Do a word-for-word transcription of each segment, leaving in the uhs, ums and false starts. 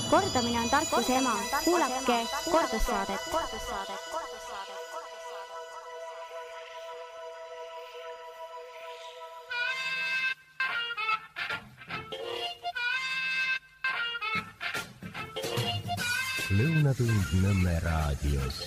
Kordamine on tarkuse ema. Kuulake kordussaadet. Lõunatund Nõmme raadios.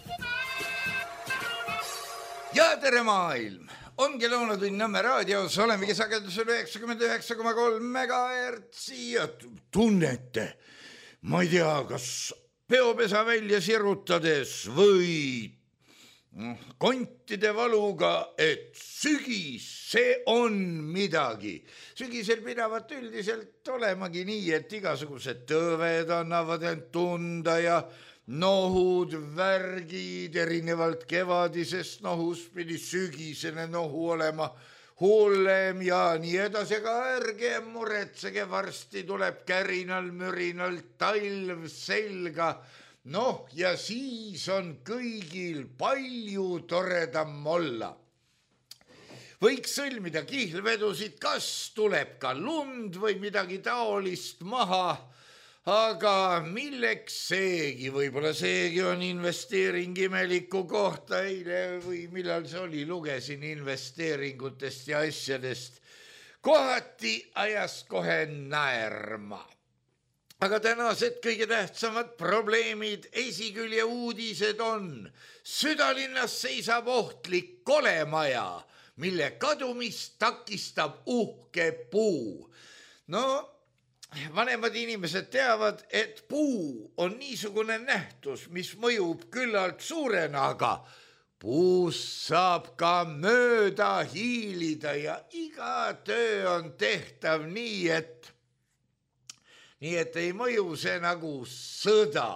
Ja tere maailm! Ongi Lõunatund Nõmme raadios, olemegi sagedusel üheksakümmend üheksa koma kolm megahertsi ja tunnete, ma ei tea, kas peopesa välja sirutades või kontide valuga, et sügis, see on midagi. Sügisel pidavat üldiselt olemagi nii, et igasugused tõved annavad end tunda ja nohud, värgid, erinevalt kevadisest nohust pidi sügisene nohu olema hullem ja nii edasi, aga ärge muretsege, varsti tuleb kärinal, mürinal talv selga. Noh, ja siis on kõigil palju toredam olla. Võiks sõlmida kihlvedusid, kas tuleb ka lund või midagi taolist maha, aga milleks seegi, võib-olla seegi on investeering imeliku kohta, eile või millal see oli, lugesin investeeringutest ja asjadest. Kohati ajas kohe naerma. Aga tänased kõige tähtsamad probleemid, esikülje uudised on. Südalinnas seisab ohtlik kolemaja, mille kadumist takistab uhke puu. No, vanemad inimesed teavad, et puu on niisugune nähtus, mis mõjub küllalt suurena, aga puust saab ka mööda hiilida ja iga töö on tehtav nii, et nii et ei mõju see nagu sõda.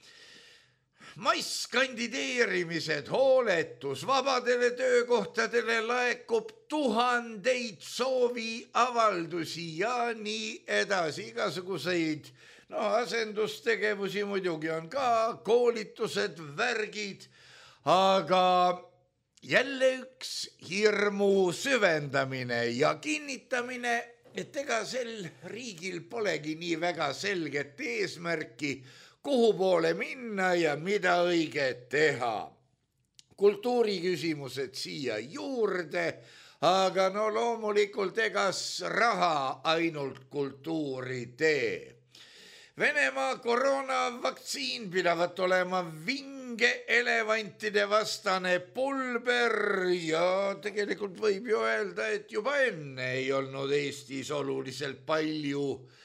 Masskandideerimised, hooletus, vabadele töökohtadele laekub tuhandeid sooviavaldusi ja nii edasi. Igasuguseid no, asendustegevusi muidugi on ka, koolitused, värgid, aga jälle üks hirmu süvendamine ja kinnitamine, et ega sel riigil polegi nii väga selget eesmärki, kuhu poole minna ja mida õige teha. Kultuuriküsimused siia juurde, aga no loomulikult egas raha ainult kultuuri tee. Venemaa koroonavaktsiin pidavat olema vinge elevantide vastane pulber ja tegelikult võib ju öelda, et juba enne ei olnud Eestis oluliselt palju,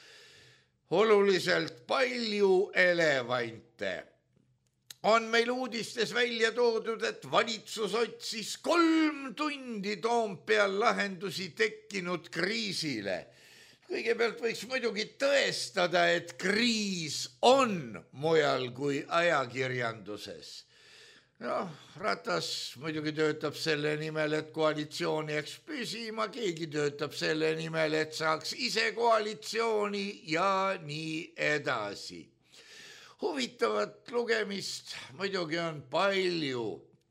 oluliselt palju elevante. On meil uudistes välja toodud, et valitsus otsis kolm tundi Toompeal lahendusi tekkinud kriisile. Kõigepealt võiks muidugi tõestada, et kriis on mujal kui ajakirjanduses. No, Ratas muidugi töötab selle nimel, et koalitsioon jääks püsima, keegi töötab selle nimel, et saaks ise koalitsiooni ja nii edasi. Huvitavat lugemist muidugi on palju,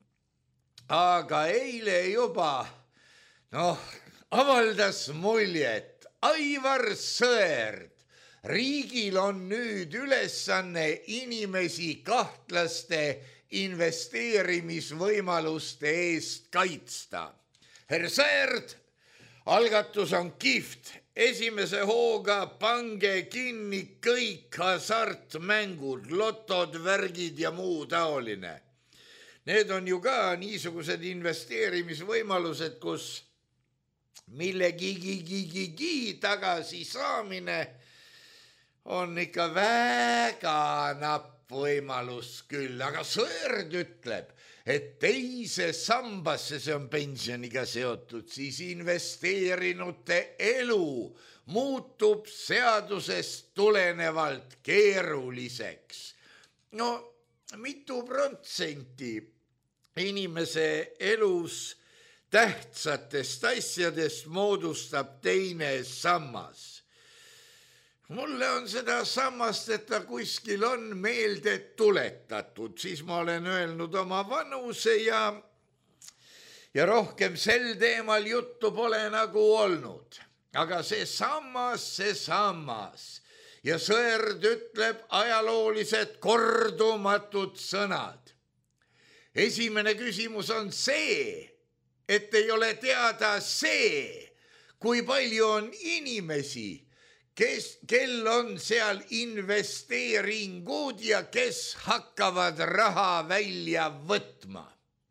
aga eile juba noh, avaldas muljet, Aivar Sõerd, riigil on nüüd ülesanne inimesi kahtlaste investeerimisvõimaluste eest kaitsta. Herr Sõerd, algatus on kihvt, esimese hooga pange kinni kõik hasartmängud, lotod, värgid ja muu taoline. Need on ju ka niisugused investeerimisvõimalused, kus millegigi tagasi saamine on ikka väga napp võimalus küll, aga Sõerd ütleb, et teise sambasse, see on pensioniga seotud, siis investeerinute elu muutub seadusest tulenevalt keeruliseks. No mitu protsenti inimese elus tähtsatest asjadest moodustab teine sammas. Mulle on seda sammast, et ta kuskil on meelde tuletatud, siis ma olen öelnud oma vanuse ja, ja rohkem sel teemal juttu pole nagu olnud. Aga see sammas, see sammas ja Sõerd ütleb ajaloolised kordumatud sõnad. Esimene küsimus on see, et ei ole teada see, kui palju on inimesi, kes, kel on seal investeeringud ja kes hakkavad raha välja võtma.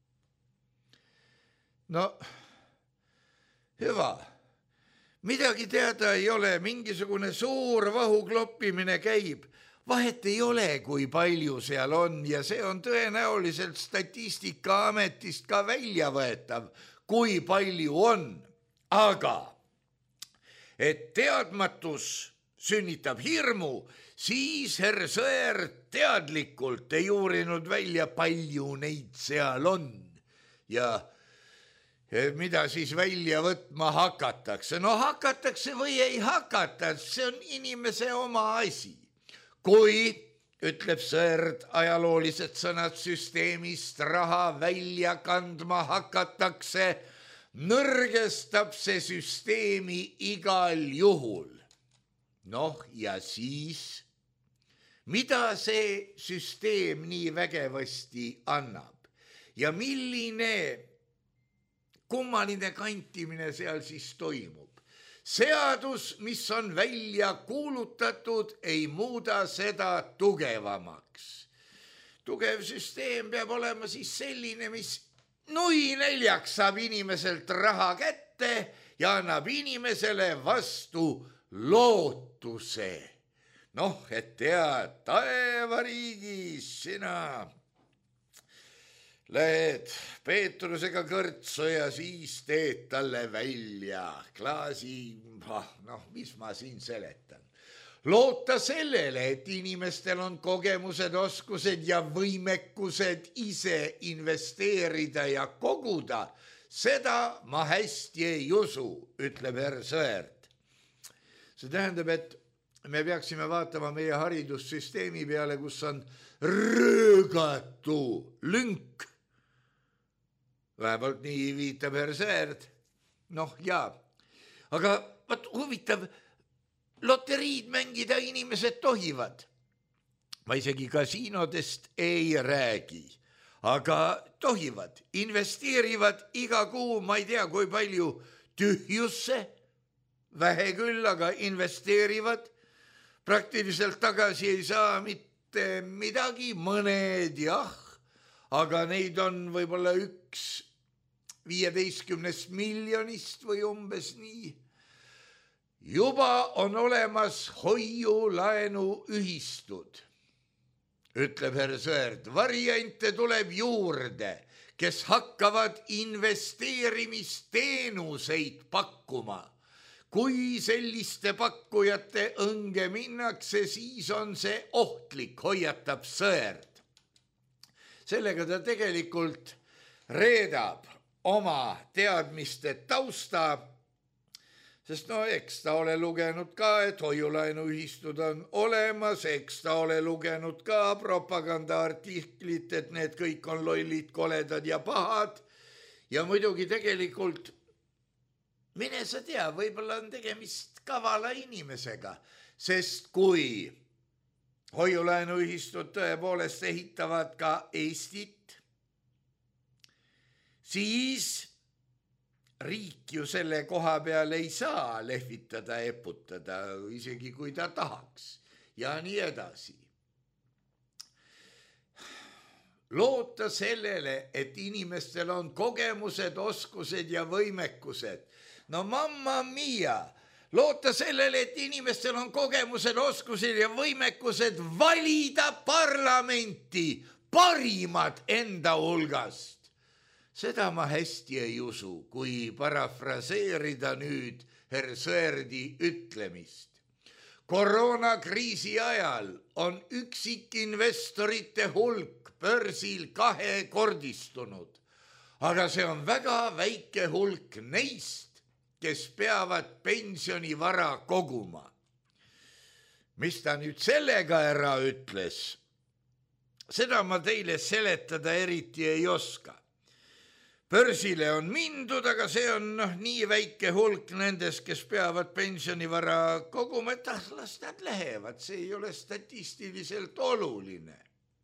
No, hüva, midagi teada ei ole, mingisugune suur vahukloppimine käib. Vahet ei ole, kui palju seal on ja see on tõenäoliselt Statistikaametist ka välja võetav, kui palju on. Aga et teadmatus sünnitab hirmu, siis herr Sõerd teadlikult ei uurinud välja, palju neid seal on ja mida siis välja võtma hakatakse. No hakatakse või ei hakata, see on inimese oma asi. Kui, ütleb Sõerd, ajaloolised sõnad süsteemist raha välja kandma hakatakse, nõrgestab see süsteemi igal juhul. Noh, ja siis, mida see süsteem nii vägevasti annab ja milline kummaline kantimine seal siis toimub? Seadus, mis on välja kuulutatud, ei muuda seda tugevamaks. Tugev süsteem peab olema siis selline, mis nui neljaks saab inimeselt raha kätte ja annab inimesele vastu lootuse. Noh, et tead, taevariigis sina lähed Peetrusega kõrtsu ja siis teed talle välja klaasi, noh, mis ma siin seletan. Loota sellele, et inimestel on kogemused, oskused ja võimekused ise investeerida ja koguda, seda ma hästi ei usu, ütleb herr Sõerd. See tähendab, et me peaksime vaatama meie haridussüsteemi peale, kus on röögatu lünk. Vähemalt nii viitab herr Sõerd. Noh, jaa. Aga vaat huvitav, loteriid mängida inimesed tohivad. Ma isegi kasiinodest ei räägi, aga tohivad, investeerivad iga kuu, ma ei tea, kui palju tühjusse, vähe küll, aga investeerivad, praktiliselt tagasi ei saa mitte midagi, mõned jah, aga neid on võib-olla üks viieteistkümnest miljonist või umbes nii. Juba on olemas hoiulaenu ühistud, ütleb herr Sõerd. Variante tuleb juurde, kes hakkavad investeerimisteenuseid pakkuma. Kui selliste pakkujate õnge minnakse, siis on see ohtlik, hoiatab Sõerd. Sellega ta tegelikult reedab oma teadmiste tausta, sest no eks ta ole lugenud ka, et hoiulaenuühistud on olemas, eks ta ole lugenud ka propagandaartiklit, et need kõik on lollid, koledad ja pahad. Ja muidugi tegelikult, mine sa tea, võib-olla on tegemist kavala inimesega, sest kui hoiulaenuühistud tõepoolest ehitavad ka Eestit, siis riik ju selle koha peal ei saa lehvitada, eputada, isegi kui ta tahaks ja nii edasi. Loota sellele, et inimestel on kogemused, oskused ja võimekused. No mamma mia, loota sellele, et inimestel on kogemused, oskused ja võimekused valida parlamenti parimad enda hulgast. Seda ma hästi ei usu, kui parafraseerida nüüd herr Sõerdi ütlemist. Koroonakriisi ajal on üksikinvestorite hulk börsil kahekordistunud, aga see on väga väike hulk neist, kes peavad pensionivara koguma. Mis ta nüüd sellega ära ütles, seda ma teile seletada eriti ei oska. börsile on mindud, aga see on noh, nii väike hulk nendest, kes peavad pensionivara koguma, et ah, las nad lähevad, see ei ole statistiliselt oluline.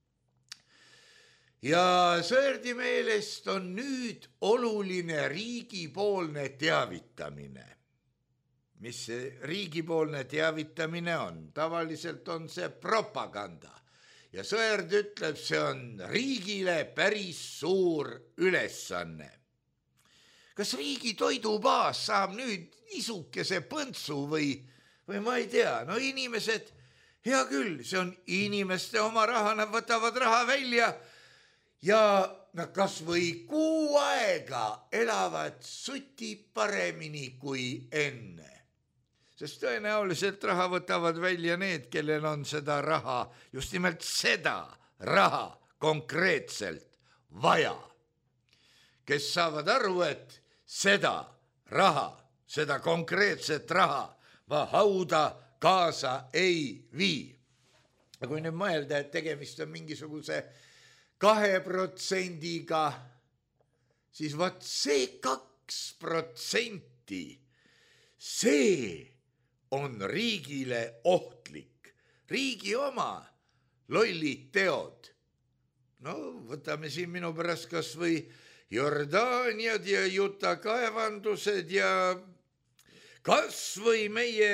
Ja Sõerdi meelest on nüüd oluline riigipoolne teavitamine. Mis see riigipoolne teavitamine on? Tavaliselt on see propaganda. Ja Sõerd ütleb, see on riigile päris suur ülesanne. Kas riigi toidubaas saab nüüd isukese põntsu või, või ma ei tea, no inimesed, hea küll, see on inimeste oma raha, nad võtavad raha välja ja nad kas või kuu aega elavad suti paremini kui enne. Sest tõenäoliselt raha võtavad välja need, kellel on seda raha, just nimelt seda raha konkreetselt vaja. Kes saavad aru, et seda raha, seda konkreetset raha ma hauda kaasa ei vii. Ja kui nüüd mõelda, et tegemist on mingisuguse kahe protsendiga, siis vaat see kaks protsenti, see on riigile ohtlik. Riigi oma lollid teod. No võtame siin minu pärast kas või Jordaaniad ja Juta kaevandused ja kas või meie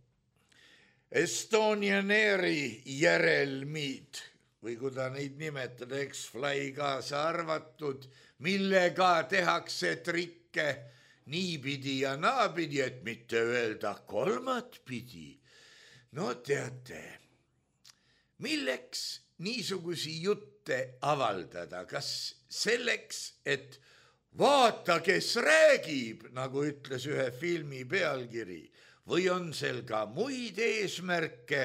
Estonian Airi järelmid või kui ta neid nimetada, X-Fly kaasa arvatud, millega tehakse trikke niipidi ja naapidi, et mitte öelda kolmat pidi. No teate, milleks niisugusi jutte avaldada? Kas selleks, et vaata, kes räägib, nagu ütles ühe filmi pealkiri, või on seal ka muid eesmärke?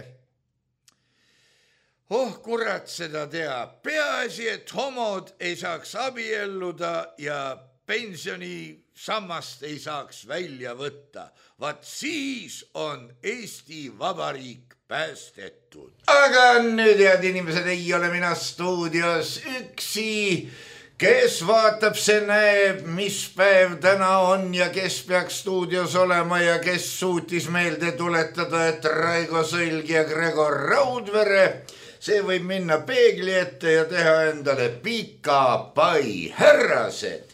Oh, kurat seda teab. Peaasi, et homod ei saaks abielluda ja pensionisammast ei saaks välja võtta. Vaat siis on Eesti Vabariik päästetud. Aga nüüd, head inimesed, ei ole mina stuudios üksi. Kes vaatab, see näeb, mis päev täna on ja kes peaks stuudios olema ja kes suutis meelde tuletada, et Raigo Sõlg ja Gregor Raudvere, see võib minna peegli ette ja teha endale pika pai härrased.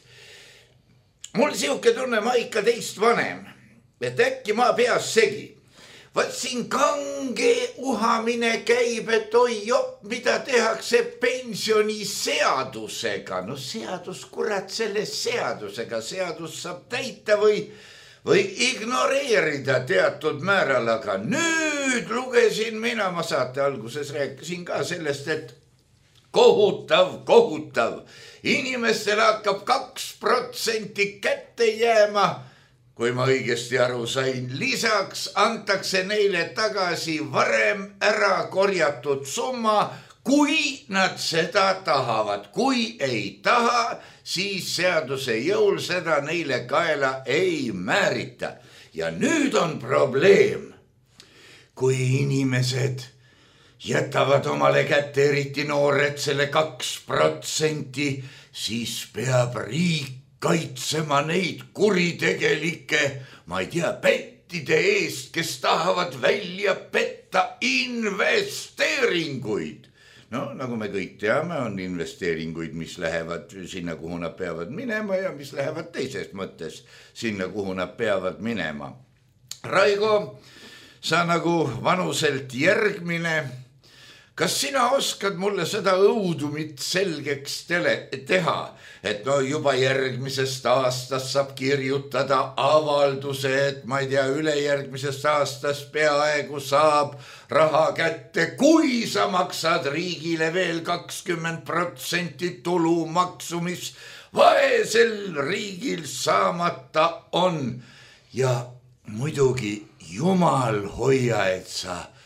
Mul siuke tunne, ma ikka teist vanem, et äkki ma peas segi. Vaat siin kange uhamine käib, et oi jopp, mida tehakse pensioniseadusega. No seadus, kurat, selle seadusega. Seadus saab täita või, või ignoreerida teatud määral, aga nüüd lugesin mina, ma saate alguses rääkisin ka sellest, et kohutav, kohutav. Inimestele hakkab kaks protsenti kätte jääma, kui ma õigesti aru sain. Lisaks antakse neile tagasi varem ära korjatud summa, kui nad seda tahavad. Kui ei taha, siis seaduse jõul seda neile kaela ei määrita. Ja nüüd on probleem, kui inimesed jätavad omale kätte eriti noored selle kaks protsenti, siis peab riik kaitsema neid kuritegelikke, ma ei tea, pettide eest, kes tahavad välja petta investeeringuid. No nagu me kõik teame, on investeeringuid, mis lähevad sinna, kuhu nad peavad minema ja mis lähevad teisest mõttes sinna, kuhu nad peavad minema. Raigo, sa nagu vanuselt järgmine, kas sina oskad mulle seda õudumit selgeks teha, et no juba järgmisest aastast saab kirjutada avalduse, et ma ei tea, ülejärgmisest aastast peaaegu saab raha kätte, kui sa maksad riigile veel kakskümmend protsenti tulumaksu, mis vaesel riigil saamata on. Ja muidugi jumal hoia, et sa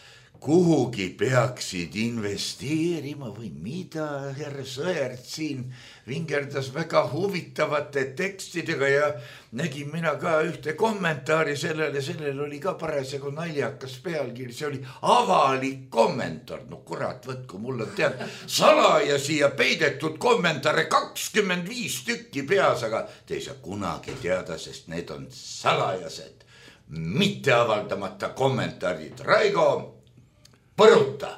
kuhugi peaksid investeerima või mida, härra Sõerd siin vingerdas väga huvitavate tekstidega ja nägin mina ka ühte kommentaari sellele, sellel oli ka parasjagu naljakas pealkiri, see oli avalik kommentaar. No kurat, võtku, mul on tead salajasi ja peidetud kommentaare kakskümmend viis tükki peas, aga te ei saa kunagi teada, sest need on salajased, mitte avaldamata kommentaarid. Raigo, põruta.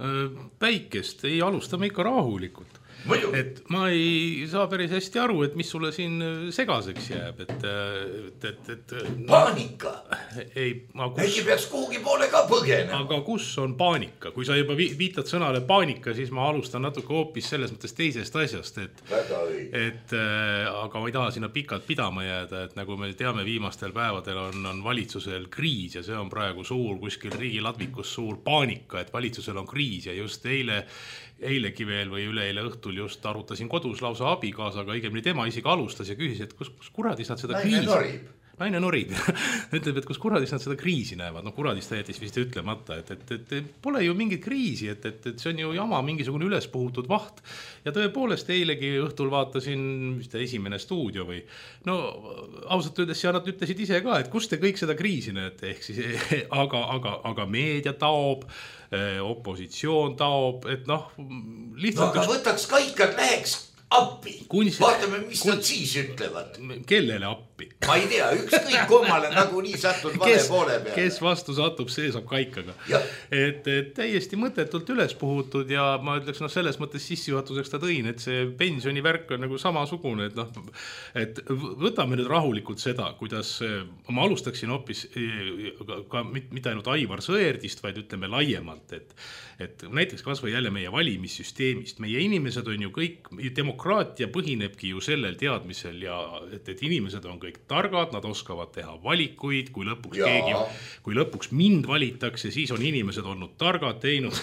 Päikest, ei alustame ikka rahulikult. Muidu. Et ma ei saa päris hästi aru, et mis sulle siin segaseks jääb, et, et, et, et paanika. Ei, ma kus... Äkki peaks kuhugi poole ka põgenema. Aga kus on paanika? Kui sa juba viitad sõnale paanika, siis ma alustan natuke hoopis selles mõttes teisest asjast, et, et aga ma ei taha sinna pikalt pidama jääda, et nagu me teame, viimastel päevadel on, on valitsusel kriis ja see on praegu suur kuskil riigi ladvikus suur paanika, et valitsusel on kriis ja just eile eilegi veel või üleeile õhtul just arutasin kodus lausa abikaasaga, õigemini tema isegi alustas ja küsis, et kus, kus kuradis nad seda Naine kriisi... norib. Naine norib. Ütleb, et kus kuradis nad seda kriisi näevad. No kuradis ta jättis vist ütlemata, et, et, et, et pole ju mingit kriisi, et, et, et see on ju jama mingisugune üles puhutud vaht. Ja tõepoolest eilegi õhtul vaatasin vist esimene stuudio või no ausalt öeldes ja nad ütlesid ise ka, et kus te kõik seda kriisi näete, ehk siis aga, aga, aga meedia taob, opositsioon taob, et noh lihtsalt... No aga võtaks kaikad, läheks appi. Kunst... Vaatame, mis Kunst... nad siis ütlevad. Kellele appi? Ma ei tea, ükskõik kummale nagu nii satud vale kes, poole peale. Kes vastu satub, see saab kaikaga. Et, et täiesti mõttetult üles puhutud ja ma ütleks, no selles mõttes sissejuhatuseks ta tõin, et see pensionivärk on nagu samasugune, et, no, et võtame nüüd rahulikult seda, kuidas ma alustaksin hoopis ka mitte ainult Aivar Sõerdist, vaid ütleme laiemalt, et, et näiteks kas või jälle meie valimissüsteemist. Meie inimesed on ju kõik, demokraatia põhinebki ju sellel teadmisel ja et, et inimesed on kõik targad, nad oskavad teha valikuid, kui lõpuks, keegi, kui lõpuks mind valitakse, siis on inimesed olnud targad, teinud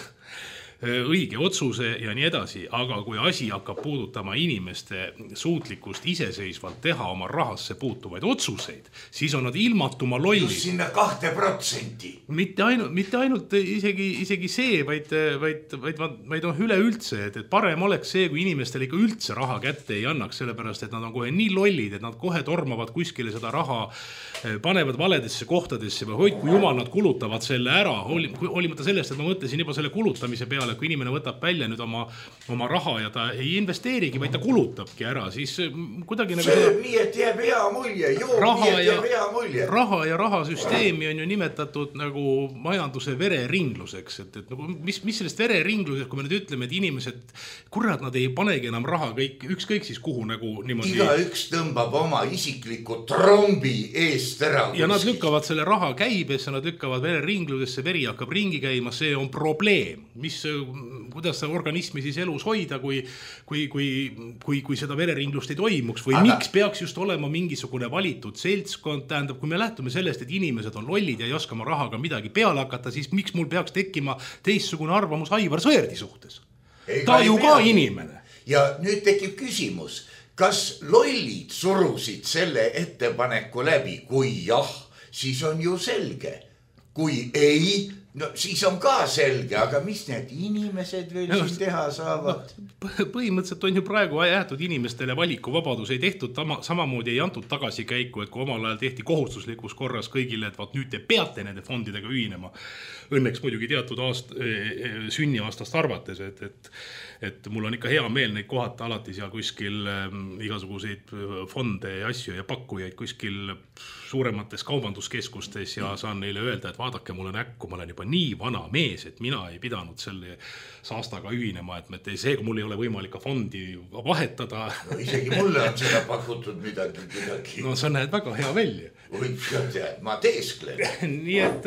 õige otsuse ja nii edasi, aga kui asi hakkab puudutama inimeste suutlikkust iseseisvalt teha oma rahasse puutuvaid otsuseid, siis on nad ilmatuma lollid. Just sinna kahte protsenti. Mitte ainult, mitte ainult isegi, isegi see, vaid, vaid, vaid, vaid on üle üldse, et, et parem oleks see, kui inimestele ikka üldse raha kätte ei annaks, sellepärast, et nad on kohe nii lollid, et nad kohe tormavad kuskile seda raha, panevad valedesse kohtadesse või hoid, kui jumal nad kulutavad selle ära, hoolimata sellest, et ma mõtlesin juba selle kulutamise peale, kui inimene võtab välja nüüd oma, oma raha ja ta ei investeerigi, vaid ta kulutabki ära, siis kuidagi nagu sööb nii, et jääb hea mulje, joob nii, et jääb hea mulje. Raha ja rahasüsteemi on ju nimetatud nagu majanduse vereringluseks, et, et nagu, mis, mis sellest vereringluseks, kui me nüüd ütleme, et inimesed, kurat, nad ei panegi enam raha kõik, ükskõik siis kuhu nagu niimoodi. Iga üks tõmbab oma isikliku trombi eest ära. Ja nad lükkavad selle raha käibesse, nad lükkavad vereringlusesse, veri hakkab ringi käima, see on probleem, mis kuidas seda organismi siis elus hoida, kui, kui, kui, kui, kui seda vereringlust ei toimuks või Aga... miks peaks just olema mingisugune valitud seltskond, tähendab, kui me lähtume sellest, et inimesed on lollid ja ei oska oma rahaga midagi peale hakata, siis miks mul peaks tekkima teistsugune arvamus Aivar Sõerdi suhtes? Ei, ta ju ka inimene. Ja nüüd tekib küsimus, kas lollid surusid selle ettepaneku läbi, kui jah, siis on ju selge, kui ei, no siis on ka selge, aga mis need inimesed veel no, siin teha saavad? No, põhimõtteliselt on ju praegu jäetud inimestele valikuvabadus, ei tehtud tama, samamoodi ei antud tagasi käiku, et kui omal ajal tehti kohustuslikus korras kõigile, et vaat nüüd te peate nende fondidega ühinema. Õnneks muidugi teatud aast, sünniaastast arvates, et, et, et mul on ikka hea meel neid kohata alati seal kuskil igasuguseid fonde ja asju ja pakkujaid kuskil suuremates kaubanduskeskustes ja saan neile öelda, et vaadake mulle näkku, ma olen juba nii vana mees, et mina ei pidanud selle saastaga ühinema, et see, kui mul ei ole võimalik ka fondi vahetada. No, isegi mulle on seda pakutud midagi, midagi. No sa näed väga hea välja. Või, ma teesklen. Nii et...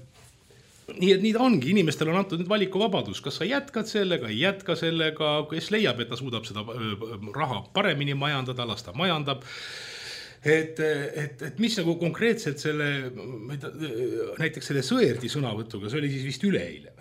Nii et nii ta ongi, inimestel on antud nüüd valikuvabadus, kas sa jätkad sellega, ei jätka sellega, kes leiab, et ta suudab seda raha paremini majandada, las ta majandab. Et, et, et mis nagu konkreetselt selle, näiteks selle Sõerdi sõnavõtuga, see oli siis vist üleeile.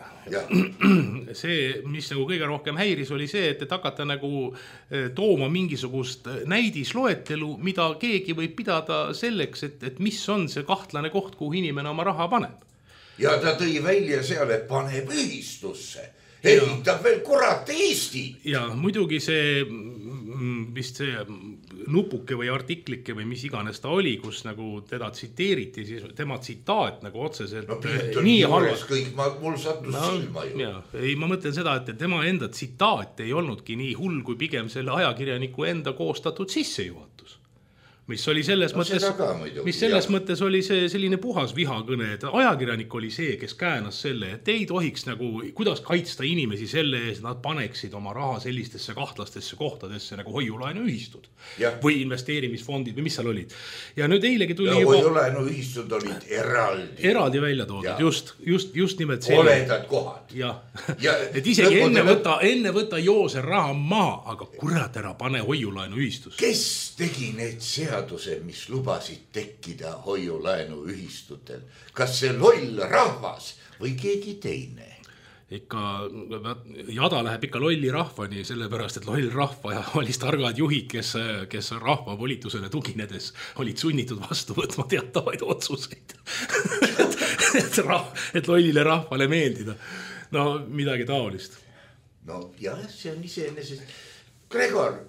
See, mis nagu kõige rohkem häiris, oli see, et, et hakata nagu tooma mingisugust näidisloetelu, mida keegi võib pidada selleks, et, et mis on see kahtlane koht, kuhu inimene oma raha paneb. ja ta tõi välja seal, et paneb ühistusse. Ehitab veel kurat Eesti. Ja muidugi see, vist see nupuke või artiklike või mis iganes ta oli, kus nagu teda tsiteeriti, siis tema tsitaat nagu otseselt no, nii halvas. Kõik, ma, mul sattus no, silma ju. Ja, ei, ma mõtlen seda, et tema enda tsitaat ei olnudki nii hull, kui pigem selle ajakirjaniku enda koostatud sissejuhatus. Mis oli selles no, mõttes, mis selles jah. mõttes oli see selline puhas vihakõne, et ajakirjanik oli see, kes käänas selle, et ei tohiks nagu, kuidas kaitsta inimesi selle ees, nad paneksid oma raha sellistesse kahtlastesse kohtadesse nagu hoiulaenuühistud ja. Või investeerimisfondid või mis seal olid. Ja nüüd eilegi tuli ja, juba... hoiulaenuühistud olid eraldi. Eraldi välja toodud, just, just, just nimelt see. Oledad kohad. Ja. Ja, et isegi enne võtta, enne võtta joose raha maa, aga kurat ära pane hoiulaenuühistus. Kes tegi need seadused? Mis lubasid tekkida hoiulaenu ühistutel. Kas see loll rahvas või keegi teine? Ikka jada läheb ikka lolli rahvani, sellepärast, et loll rahva ja oli targad juhid, kes, kes rahva volitusele tuginedes olid sunnitud vastu võtma teatavaid otsuseid. et, et, rah, et lollile rahvale meeldida. No midagi taolist. No jah, see on iseenesest. Gregor,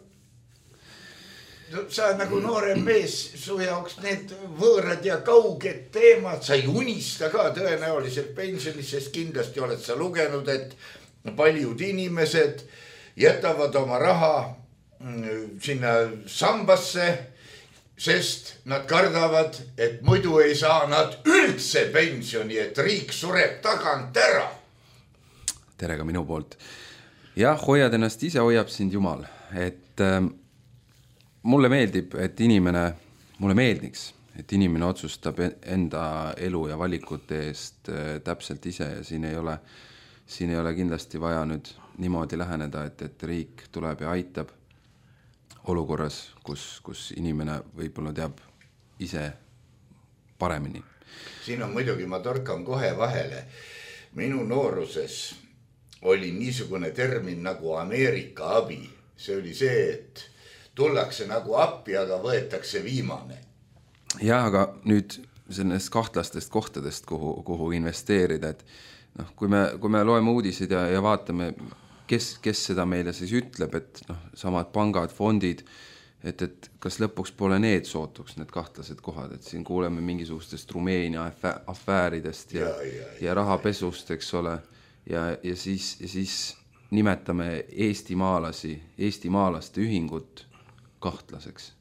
no, sa nagu noorem mees, su jaoks need võõrad ja kauged teemad, sa ei unista ka tõenäoliselt pensionist, sest kindlasti oled sa lugenud, et paljud inimesed jätavad oma raha sinna sambasse, sest nad kardavad, et muidu ei saa nad üldse pensioni, et riik sureb tagant ära. Tere ka minu poolt. Jah, hoiad ennast ise, hoiab sind Jumal, et äh, mulle meeldib, et inimene, mulle meeldiks, et inimene otsustab enda elu ja valikute eest äh, täpselt ise ja siin ei ole, siin ei ole kindlasti vaja nüüd niimoodi läheneda, et, et riik tuleb ja aitab olukorras, kus, kus inimene võib-olla teab ise paremini. Siin on muidugi, ma torkan kohe vahele. Minu nooruses oli niisugune termin nagu Ameerika abi. See oli see, et tullakse nagu appi, aga võetakse viimane. Ja, aga nüüd sellest kahtlastest kohtadest, kuhu, kuhu investeerida, et noh, kui me, kui me loeme uudiseid ja, ja vaatame, kes, kes seda meile siis ütleb, et noh, samad pangad, fondid, et, et kas lõpuks pole need sootuks, need kahtlased kohad, et siin kuuleme mingisugustest Rumeenia afääridest ja, ja, ja, ja rahapesust, eks ole, ja, ja, siis, ja siis nimetame Eesti maalasi, Eesti maalaste ühingut kahtlaseks.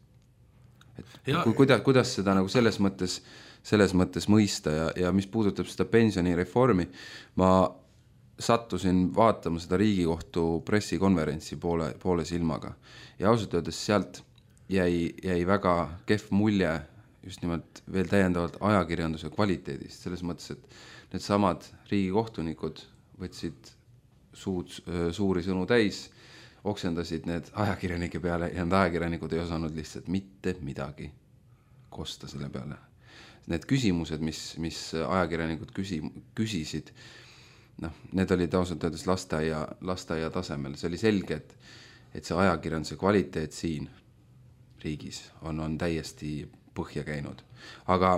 Et ja, kuidas, kuidas seda nagu selles mõttes, selles mõttes mõista ja, ja mis puudutab seda pensionireformi, ma sattusin vaatama seda Riigikohtu pressikonverentsi poole, poole silmaga ja ausalt öeldes sealt jäi, jäi väga kehv mulje just nimelt veel täiendavalt ajakirjanduse kvaliteedist, selles mõttes, et need samad riigikohtunikud võtsid suud, suuri sõnu täis, oksendasid need ajakirjanike peale ja need ajakirjanikud ei osanud lihtsalt mitte midagi kosta selle peale. Need küsimused, mis, mis ajakirjanikud küsi, küsisid, noh, need olid ausalt öeldes lasteaia, lasteaia tasemel. See oli selge, et, et see ajakirjanduse kvaliteet siin riigis on, on täiesti põhja käinud. Aga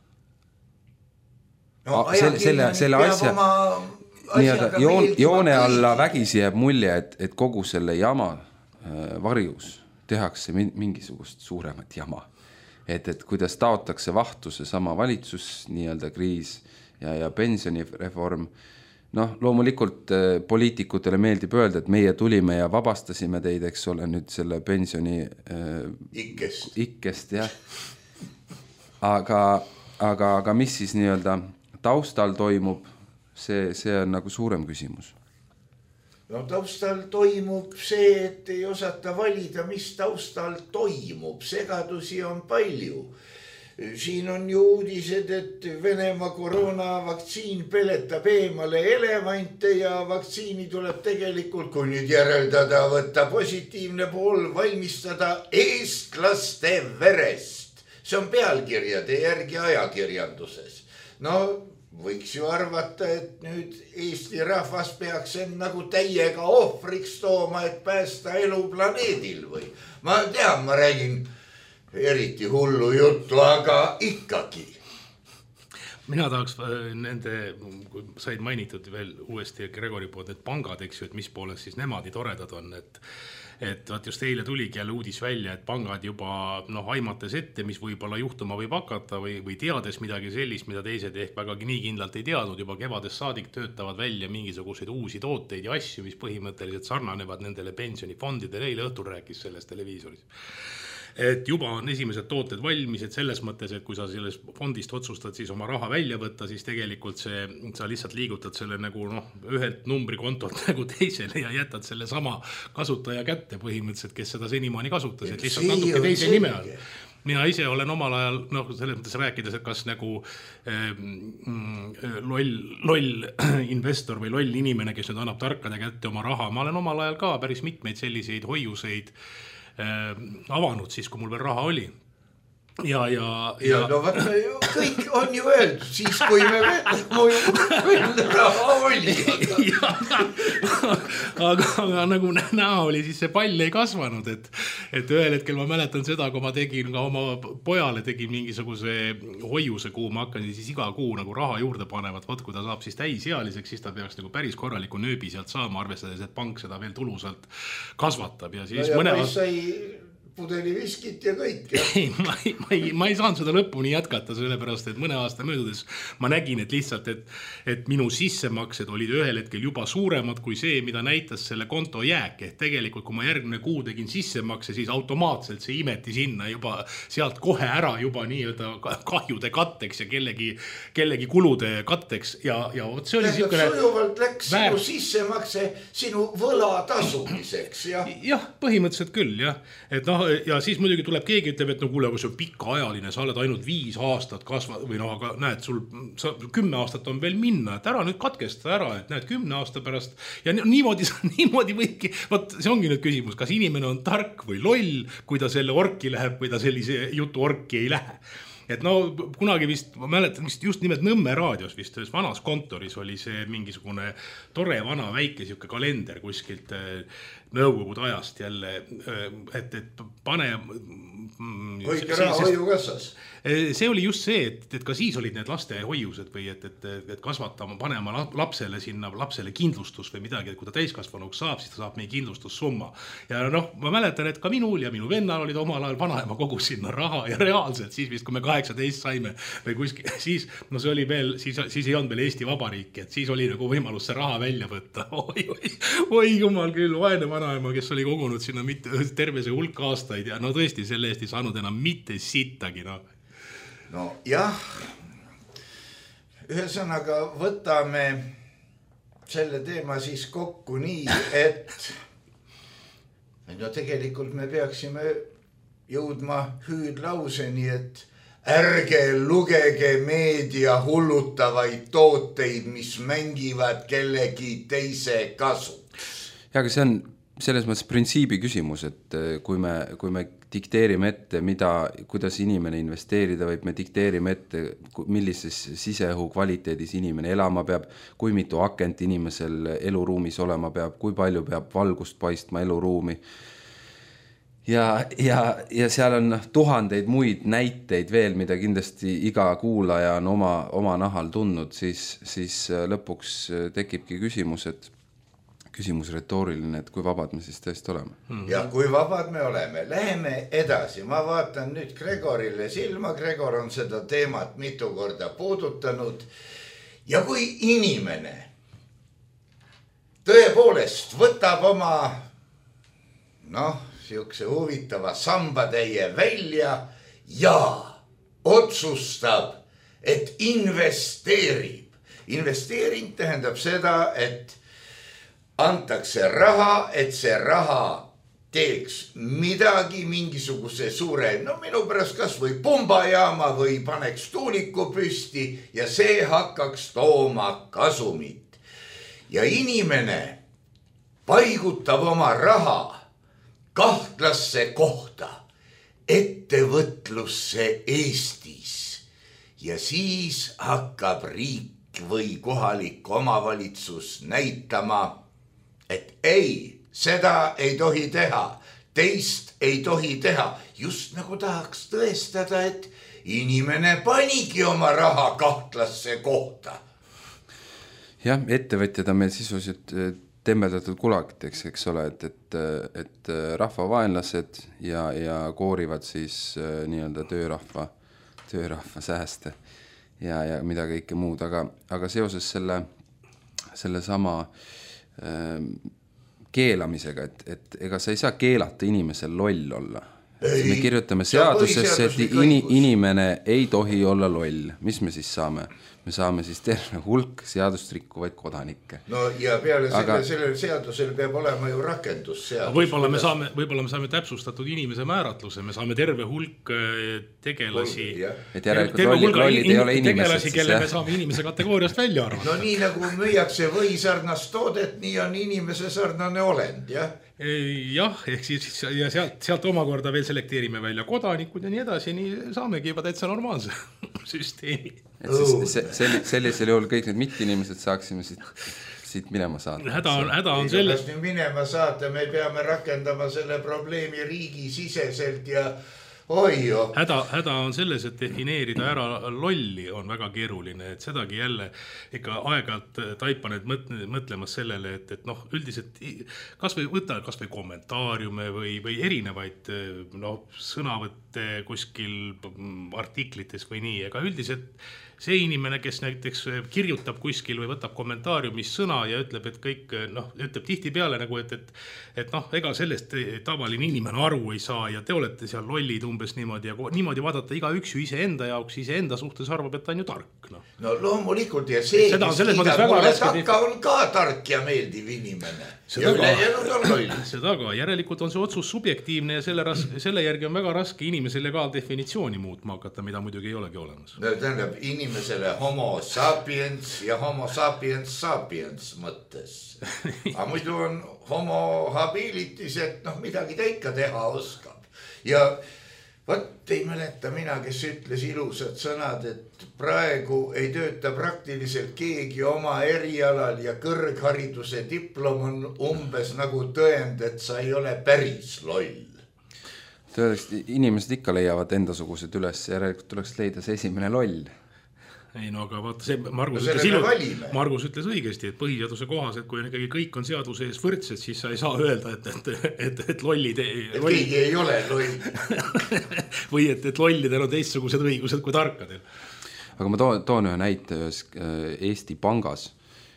no, selle, selle, selle asja... Oma... Nii, joon, joone alla vägisi jääb mulje, et, et kogu selle jama äh, varjus tehakse mingisugust suuremat jama. Et, et kuidas taotakse vahtu see sama valitsus, nii-öelda kriis ja, ja pensionireform. Noh, loomulikult äh, poliitikutele meeldib öelda, et meie tulime ja vabastasime teid, eks ole, nüüd selle pensioni äh, ikkest. ikkest jah. Aga, aga, aga mis siis nii-öelda taustal toimub, See, see on nagu suurem küsimus. No taustal toimub see, et ei osata valida, mis taustal toimub. Segadusi on palju. Siin on ju uudised, et Venemaa koroonavaktsiin peletab eemale elevante ja vaktsiini tuleb tegelikult, kui nüüd järeldada, võtta positiivne pool, valmistada eestlaste verest. See on pealkirjade järgi ajakirjanduses. No võiks ju arvata, et nüüd Eesti rahvas peaks end nagu täiega ohvriks tooma, et päästa elu planeedil või. Ma tean, ma räägin eriti hullu juttu, aga ikkagi. mina tahaks nende, kui said mainitud veel uuesti Gregori poolt, need pangad, eks ju, et mis poolest siis nemad nii toredad on, et et vaat just eile tuligi jälle uudis välja, et pangad juba noh, aimates ette, mis võib-olla juhtuma võib hakata või, või teades midagi sellist, mida teised ehk väga nii kindlalt ei teadnud, juba kevadest saadik töötavad välja mingisuguseid uusi tooteid ja asju, mis põhimõtteliselt sarnanevad nendele pensionifondidele. Eile õhtul rääkis sellest televiisoris. Et juba on esimesed tooted valmis, et selles mõttes, et kui sa selles fondist otsustad siis oma raha välja võtta, siis tegelikult see, sa lihtsalt liigutad selle nagu noh, ühelt numbri kontolt nagu teisele ja jätad selle sama kasutaja kätte põhimõtteliselt, kes seda senimaani kasutas, et lihtsalt natuke teise nime all. Mina ise olen omal ajal, noh, selles mõttes rääkides, et kas nagu äh, loll, loll investor või loll inimene, kes nüüd annab tarkade kätte oma raha, ma olen omal ajal ka päris mitmeid selliseid hoiuseid avanud siis, kui mul veel raha oli. Ja, ja, ja... ja no vaata ju, kõik on ju öeldud, siis kui me veel raha oli. aga, aga nagu näha oli, siis see pall ei kasvanud, et, et ühel hetkel ma mäletan seda, kui ma tegin ka oma pojale tegin mingisuguse hoiuse, kuhu ma hakkan siis iga kuu nagu raha juurde panevat, võt, kui ta saab siis täisealiseks, siis ta peaks nagu päris korraliku nööbi sealt saama, arvestades, et pank seda veel tulusalt kasvatab ja siis no ja mõne sai pudeli viskit ja kõik. Ja. Ei, ma, ei, ma, ei, ma ei saanud seda lõpuni jätkata, sellepärast, et mõne aasta möödudes ma nägin, et lihtsalt, et, et minu sissemaksed olid ühel hetkel juba suuremad kui see, mida näitas selle konto jääk. Et tegelikult, kui ma järgmine kuu tegin sissemakse, siis automaatselt see imeti sinna juba sealt kohe ära juba nii-öelda kahjude katteks ja kellegi, kellegi kulude katteks. Ja, ja see oli siukene... Sujuvalt läks väär... sinu sissemakse sinu võla tasumiseks. Ja, ja põhimõtteliselt küll, jah. Et noh, ja siis muidugi tuleb keegi ütleb, et no kuule, kui see on pikaajaline, sa oled ainult viis aastat kasva või noh, aga näed, sul sa, kümme aastat on veel minna, et ära nüüd katkesta ära, et näed kümne aasta pärast ja niimoodi, niimoodi võibki, võt, see ongi nüüd küsimus, kas inimene on tark või loll, kui ta selle orki läheb või ta sellise jutu orki ei lähe. Et no kunagi vist, ma mäletan vist just nimelt Nõmme raadios vist vanas kontoris oli see mingisugune tore vana väike siuke kalender kuskilt nõukogude ajast jälle, et, et pane... Hoidke raha hoiukassas. See oli just see, et, et ka siis olid need laste hoiused või et, et, et kasvatama, panema lapsele sinna, lapsele kindlustus või midagi, et kui ta täiskasvanuks saab, siis ta saab meie kindlustussumma. Ja noh, ma mäletan, et ka minul ja minu vennal olid omal ajal vanaema kogus sinna raha ja reaalselt siis vist, kui me kaheksateist saime või kuskil, siis, no see oli veel, siis, siis ei olnud veel Eesti Vabariik, et siis oli nagu võimalus see raha välja võtta. Oi, oi, oi jumal küll, vaene vanaema, kes oli kogunud sinna mitte, terve see hulk aastaid ja no tõesti selle eest ei saanud enam mitte sittagi, no. No jah, ühesõnaga võtame selle teema siis kokku nii, et no tegelikult me peaksime jõudma hüüdlauseni, et ärge lugege meedia hullutavaid tooteid, mis mängivad kellegi teise kasu. Ja, aga see on selles mõttes printsiibi küsimus, et kui me, kui me dikteerime ette, mida, kuidas inimene investeerida võib, me dikteerime ette, millises siseõhu kvaliteedis inimene elama peab, kui mitu akent inimesel eluruumis olema peab, kui palju peab valgust paistma eluruumi. Ja, ja, ja seal on tuhandeid muid näiteid veel, mida kindlasti iga kuulaja on oma, oma nahal tundnud, siis, siis lõpuks tekibki küsimus, et küsimus retooriline, et kui vabad me siis tõesti oleme. Ja kui vabad me oleme, läheme edasi. Ma vaatan nüüd Gregorile silma, Gregor on seda teemat mitu korda puudutanud. Ja kui inimene tõepoolest võtab oma noh, siukse huvitava sambatäie välja ja otsustab, et investeerib. Investeering tähendab seda, et antakse raha, et see raha teeks midagi, mingisuguse suure, no minu pärast kas või pumbajaama või paneks tuuliku püsti ja see hakkaks tooma kasumit. Ja inimene paigutab oma raha kahtlasse kohta, ettevõtlusse Eestis ja siis hakkab riik või kohalik omavalitsus näitama, et ei, seda ei tohi teha, teist ei tohi teha. Just nagu tahaks tõestada, et inimene panigi oma raha kahtlasse kohta. jah, ettevõtjad on meil sisuliselt tembeldatud kulakiteks, eks ole, et, et, et rahvavaenlased ja, ja koorivad siis nii-öelda töörahva, töörahva sääste ja, ja mida kõike muud, aga, aga seoses selle, selle sama äh, keelamisega, et, et ega sa ei saa keelata inimesel loll olla. Ei, me kirjutame seadusesse, et in, inimene ei tohi olla loll. Mis me siis saame? Me saame siis terve hulk seadust rikkuvaid kodanikke. No ja peale Aga... selle, sellel seadusel peab olema ju rakendusseadus. Võib-olla me saame, võib-olla me saame täpsustatud inimese määratluse, me saame terve hulk tegelasi, et järelikult lollid, lollid ei ole inimesed. Tegelasi, kelle me saame inimese kategooriast välja arvata. No nii nagu müüakse või sarnast toodet, nii on inimese sarnane olend, jah? Jah, ehk siis ja sealt, sealt omakorda veel selekteerime välja kodanikud ja nii edasi, nii saamegi juba täitsa normaalse süsteemi. Et siis see, sellisel juhul kõik need mitte-inimesed saaksime siit, siit minema saada. Häda on, häda on selles... minema saata, me peame rakendama selle probleemi riigi siseselt ja oi jo. Häda, häda on selles, et defineerida ära lolli on väga keeruline, et sedagi jälle ikka aegalt taipaned mõtlemas sellele, et, et noh, üldiselt kas või võtta kas või kommentaariume või, või erinevaid no, sõnavõtte kuskil artiklites või nii, ega üldiselt see inimene, kes näiteks kirjutab kuskil või võtab kommentaariumis sõna ja ütleb, et kõik, noh, ütleb tihti peale nagu, et, et, et noh, ega sellest tavaline inimene aru ei saa ja te olete seal lollid umbes niimoodi ja niimoodi vaadata iga üks ju ise enda jaoks, ise enda suhtes arvab, et ta on ju tark. No, no loomulikult ja see, seda on selles mõttes väga raske. Takka on ka tark ja meeldiv inimene. Seda ja ülejäänud on loll. Seda ka, järelikult on see otsus subjektiivne ja selle, ras, selle järgi on väga raske inimese legaaldefinitsiooni muutma hakata, mida muidugi ei olegi olemas. No, tähendab, inimesele homo sapiens ja homo sapiens sapiens mõttes. Aga muidu on homo habilitis, et noh, midagi ta ikka teha oskab. Ja võt ei mäleta mina, kes ütles ilusad sõnad, et praegu ei tööta praktiliselt keegi oma erialal ja kõrghariduse diplom on umbes nagu tõend, et sa ei ole päris loll. Tõeleks, inimesed ikka leiavad endasugused üles, järelikult tuleks leida see esimene loll. Ei no aga vaata see, Margus, no, ütles, ilu, Margus ütles õigesti, et põhiseaduse kohaselt, kui ikkagi kõik on seaduse ees võrdsed, siis sa ei saa öelda, et, et, et, et lollid ei... Et loll... keegi ei ole loll. Või et, et lollidel on teistsugused õigused kui tarkadel. Aga ma toon, toon ühe näite ühes Eesti pangas,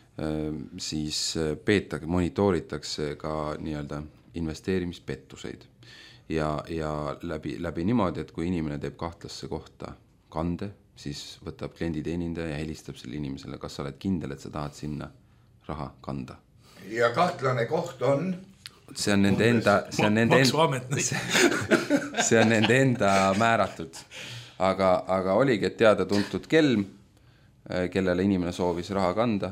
siis peetage, monitooritakse ka nii-öelda investeerimispettuseid ja, ja läbi, läbi niimoodi, et kui inimene teeb kahtlasse kohta kande, siis võtab klienditeenindaja ja helistab selle inimesele, kas sa oled kindel, et sa tahad sinna raha kanda. Ja kahtlane koht on? See on nende enda, see on nende enda, see on nende enda määratud. Aga, aga oligi, et teada tuntud kelm, kellele inimene soovis raha kanda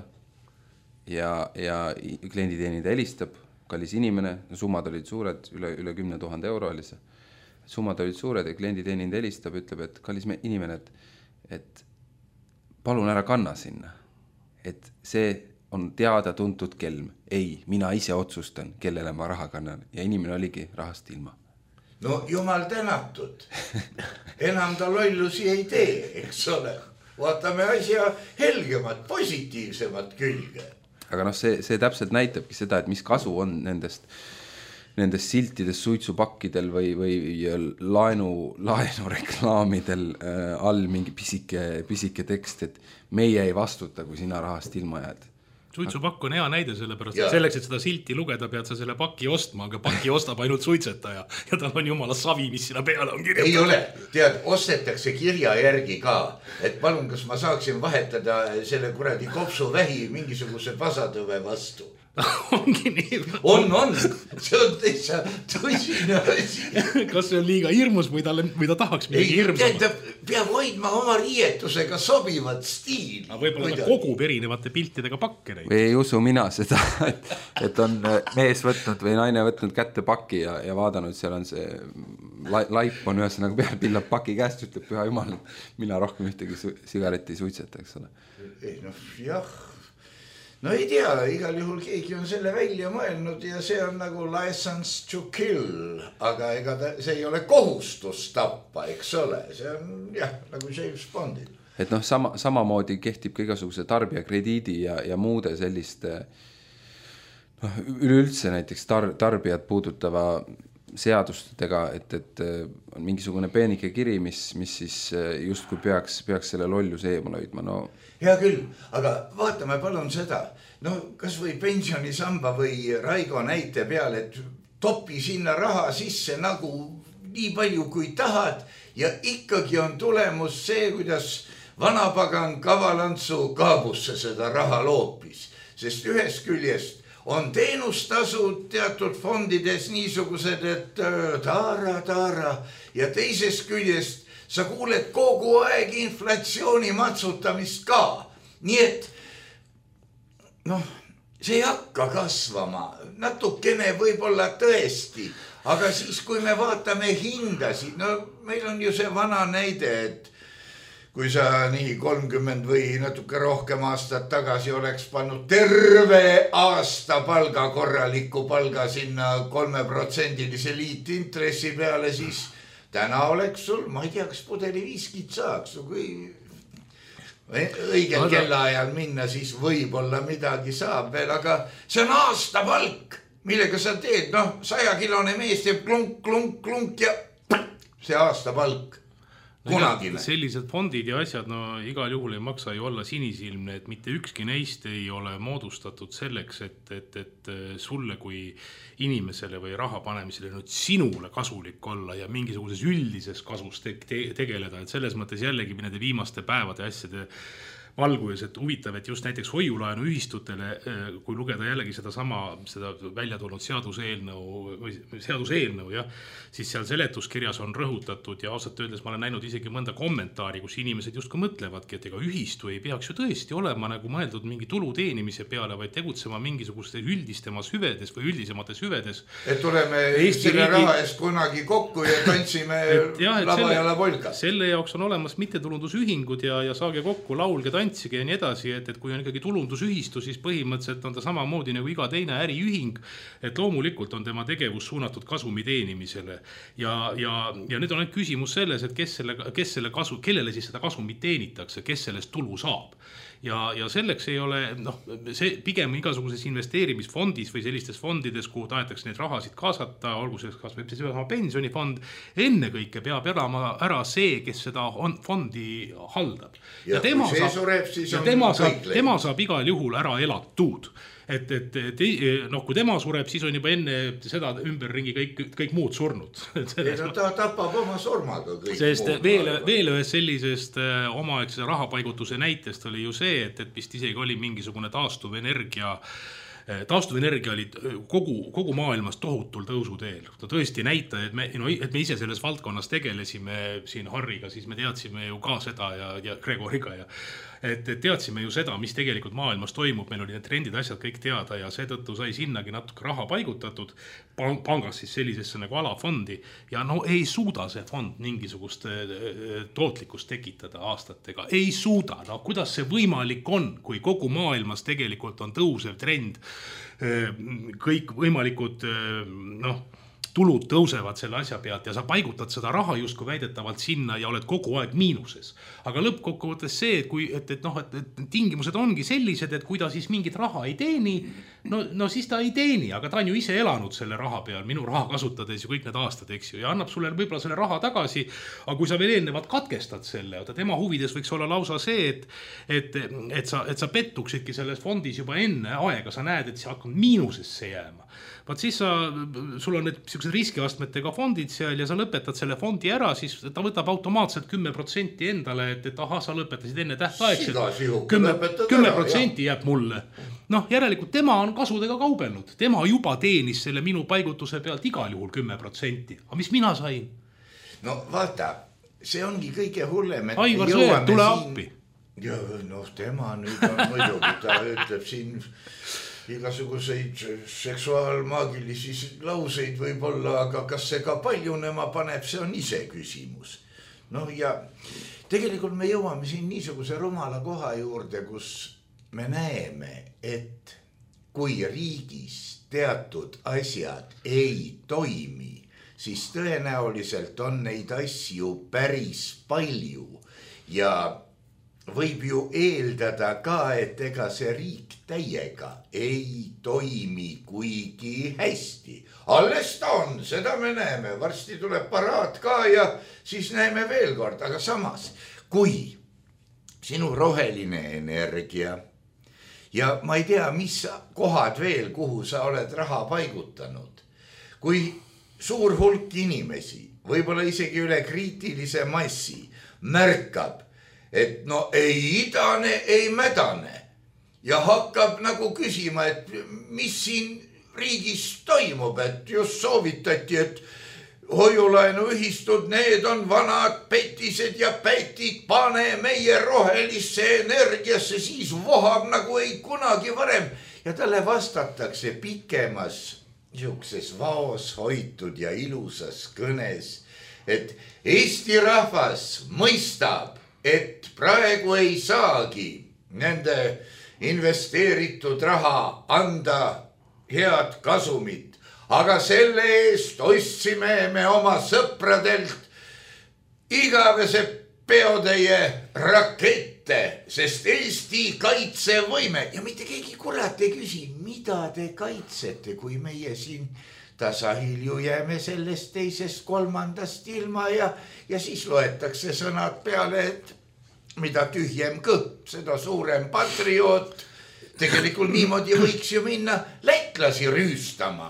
ja, ja klienditeenindaja helistab, kallis inimene, summad olid suured, üle, üle kümne tuhande euro oli see. Summad olid suured ja klienditeenindaja helistab, ütleb, et kallis inimene, et et palun ära kanna sinna, et see on teada tuntud kelm. Ei, mina ise otsustan, kellele ma raha kannan ja inimene oligi rahast ilma. No jumal tänatud. Enam ta lollusi ei tee, eks ole. Vaatame asja helgemat, positiivsemat külge. Aga noh, see, see täpselt näitabki seda, et mis kasu on nendest nendest siltidest suitsupakkidel või, või laenu, laenu reklaamidel äh, all mingi pisike, pisike tekst, et meie ei vastuta, kui sina rahast ilma jääd. Suitsupakk on hea näide sellepärast, et selleks, et seda silti lugeda, pead sa selle paki ostma, aga paki ostab ainult suitsetaja ja tal on jumala savi, mis sinna peale on kirjutatud. Ei ole, tead, ostetakse kirja järgi ka, et palun, kas ma saaksin vahetada selle kuradi kopsu vähi mingisuguse pasatõve vastu. Ongi nii. On, on. See on teisa tõsine asi. Kas see on liiga hirmus või ta, või ta tahaks midagi hirmsama? Ta peab hoidma oma riietusega sobivat stiili. Aga võib-olla ta kogub erinevate piltidega pakke neid. Või ei usu mina seda, et, et on mees võtnud või naine võtnud kätte paki ja, ja vaadanud, seal on see laip on ühesõnaga peal, pillab paki käest, ütleb püha jumal, mina rohkem ühtegi sigareti suitseta, eks ole. Ei, noh, jah. no ei tea, igal juhul keegi on selle välja mõelnud ja see on nagu license to kill, aga ega ta, see ei ole kohustus tappa, eks ole, see on jah, nagu James Bondil. Et noh, sama, samamoodi kehtib ka igasuguse tarbijakrediidi ja, ja muude selliste noh, üleüldse näiteks tar, tarbijad puudutava seadustega, et, et on mingisugune peenike kiri, mis, mis siis justkui peaks, peaks selle lolluse eemale hoidma. No. Hea küll, aga vaatame palun seda, no kas või pensionisamba või Raigo näite peale, et topi sinna raha sisse nagu nii palju kui tahad ja ikkagi on tulemus see, kuidas vanapagan kavalantsu kaabusse seda raha loopis, sest ühest küljest on teenustasud teatud fondides niisugused, et taara, taara ja teisest küljest sa kuuled kogu aeg inflatsiooni matsutamist ka. Nii et noh, see ei hakka kasvama, natukene võib-olla tõesti, aga siis kui me vaatame hindasid, no meil on ju see vana näide, et kui sa nii kolmkümmend või natuke rohkem aastat tagasi oleks pannud terve aasta palga, korraliku palga sinna kolmeprotsendilise liitintressi peale, siis täna oleks sul, ma ei tea, kas pudeli viiskit saaks, kui õigel kellaajal minna, siis võib-olla midagi saab veel, aga see on aasta palk, millega sa teed, noh, sajakilone mees teeb klunk, klunk, klunk ja see aasta palk. Kunagine. Sellised fondid ja asjad, no igal juhul ei maksa ju olla sinisilmne, et mitte ükski neist ei ole moodustatud selleks, et, et, et sulle kui inimesele või raha panemisele nüüd sinule kasulik olla ja mingisuguses üldises kasus te te tegeleda, et selles mõttes jällegi nende viimaste päevade asjade valgujas, et huvitav, et just näiteks hoiulaenu ühistutele, kui lugeda jällegi seda sama, seda välja tulnud seaduseelnõu, või seaduseelnõu, jah, siis seal seletuskirjas on rõhutatud ja ausalt öeldes ma olen näinud isegi mõnda kommentaari, kus inimesed justkui mõtlevadki, et ega ühistu ei peaks ju tõesti olema nagu mõeldud mingi tulu teenimise peale, vaid tegutsema mingisugustes üldistemas hüvedes või üldisemates hüvedes. Et tuleme Eesti selle riigi... raha eest kunagi kokku ja tantsime jah, lava selle, ja lavolka. Selle jaoks on olemas mittetulundusühingud ja, ja saage kokku, laulge, tantsige ja nii edasi, et, et kui on ikkagi tulundusühistu, siis põhimõtteliselt on ta samamoodi nagu iga teine äriühing, et loomulikult on tema tegevus suunatud kasumi teenimisele ja, ja, ja nüüd on ainult küsimus selles, et kes selle, kes selle kasu, kellele siis seda kasumit teenitakse, kes sellest tulu saab. Ja, ja selleks ei ole, noh, see pigem igasuguses investeerimisfondis või sellistes fondides, kuhu tahetakse neid rahasid kaasata, olgu see kas või see pensionifond, enne kõike peab elama ära see, kes seda on, fondi haldab. Ja, ja tema, saab, sureb, ja tema, saab, tema saab igal juhul ära elatud. Et, et, et noh, kui tema sureb, siis on juba enne seda ümberringi kõik, kõik muud surnud. Ei, no ta tapab oma surmaga kõik sest muud. Veel, veel ühes sellisest omaaegse rahapaigutuse näitest oli ju see, et, et vist isegi oli mingisugune taastuv energia Taastuvenergia oli kogu, kogu maailmas tohutul tõusuteel. Ta tõesti näita, et me, no, et me ise selles valdkonnas tegelesime siin Harriga, siis me teadsime ju ka seda ja, ja Gregoriga ja et, et teadsime ju seda, mis tegelikult maailmas toimub. Meil oli need trendid asjad kõik teada ja seetõttu sai sinnagi natuke raha paigutatud pangas siis sellisesse nagu alafondi ja no ei suuda see fond mingisugust tootlikkust tekitada aastatega. Ei suuda. No kuidas see võimalik on, kui kogu maailmas tegelikult on tõusev trend, kõik võimalikud noh, tulud tõusevad selle asja pealt ja sa paigutad seda raha justkui väidetavalt sinna ja oled kogu aeg miinuses. Aga lõppkokkuvõttes see, et, kui, et, et, noh, et, et tingimused ongi sellised, et kui ta siis mingit raha ei teeni, no, no siis ta ei teeni, aga ta on ju ise elanud selle raha peal, minu raha kasutades ju kõik need aastad, eks ju, ja annab sulle võib-olla selle raha tagasi, aga kui sa veel eelnevalt katkestad selle, tema huvides võiks olla lausa see, et, et, et, sa, et sa pettuksidki selles fondis juba enne aega, sa näed, et sa hakkad miinusesse jääma. Vaat siis sa, sul on need riskiastmetega fondid seal ja sa lõpetad selle fondi ära, siis ta võtab automaatselt kümme protsenti endale, et, et aha, sa lõpetasid enne tähtaegselt. kümme protsenti jääb mulle. Noh, järelikult tema on kasudega kaubelnud. Tema juba teenis selle minu paigutuse pealt igal juhul kümme protsenti. Aga mis mina sain? No vaata, see ongi kõige hullem. Aivar Sõerd, tule appi. Ja, noh, tema nüüd on muidugi, ta ütleb siin igasuguseid seksuaalmaagilisi lauseid võib-olla, aga kas see ka paljunema paneb, see on ise küsimus. No ja tegelikult me jõuame siin niisuguse rumala koha juurde, kus me näeme, et kui riigis teatud asjad ei toimi, siis tõenäoliselt on neid asju päris palju ja võib ju eeldada ka, et ega see riik täiega ei toimi kuigi hästi. Alles ta on, seda me näeme, varsti tuleb paraad ka ja siis näeme veel kord, aga samas, kui sinu roheline energia ja ma ei tea, mis kohad veel, kuhu sa oled raha paigutanud, kui suur hulk inimesi, võib-olla isegi üle kriitilise massi, märkab, et no ei idane, ei mädane ja hakkab nagu küsima, et mis siin riigis toimub, et just soovitati, et hoiulaenuühistud, need on vanad petised ja pätid, pane meie rohelisse energiasse, siis vohab nagu ei kunagi varem ja talle vastatakse pikemas niisuguses vaos hoitud ja ilusas kõnes, et Eesti rahvas mõistab, et praegu ei saagi nende investeeritud raha anda head kasumit, aga selle eest ostsime me oma sõpradelt igavese peotäie rakette, sest Eesti kaitsevõime ja mitte keegi kurat ei küsi, mida te kaitsete, kui meie siin tasahilju jääme sellest teisest kolmandast ilma ja, ja siis loetakse sõnad peale, et mida tühjem kõpp, seda suurem patrioot. Tegelikult niimoodi võiks ju minna lätlasi rüüstama.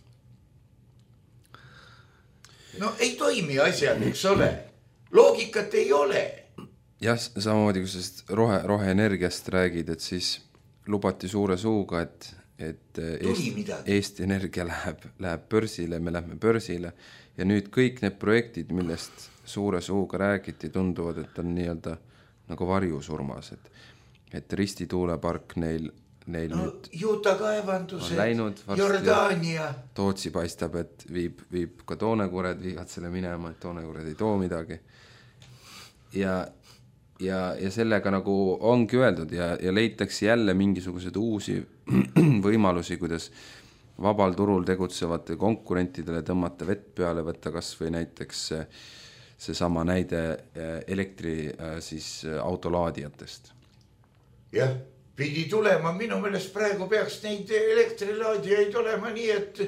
No ei toimi asjad, eks ole. Loogikat ei ole. Jah, samamoodi, kui sest rohe, roheenergiast räägid, et siis lubati suure suuga, et et Eesti, Eesti Energia läheb, läheb börsile, me lähme börsile ja nüüd kõik need projektid, millest suure suuga räägiti, tunduvad, et on nii-öelda nagu varjusurmas, et, et Risti tuulepark neil, neil no, nüüd Juuta kaevandused, läinud, Jordaania. Tootsi paistab, et viib, viib ka Toonegured, viivad selle minema, et Toonegured ei too midagi. Ja Ja, ja sellega nagu ongi öeldud ja, ja leitakse jälle mingisugused uusi võimalusi, kuidas vabal turul tegutsevate konkurentidele tõmmata vett peale võtta, kas või näiteks see, see sama näide elektri siis autolaadijatest. Jah, pidi tulema, minu meelest praegu peaks neid elektrilaadijaid olema nii, et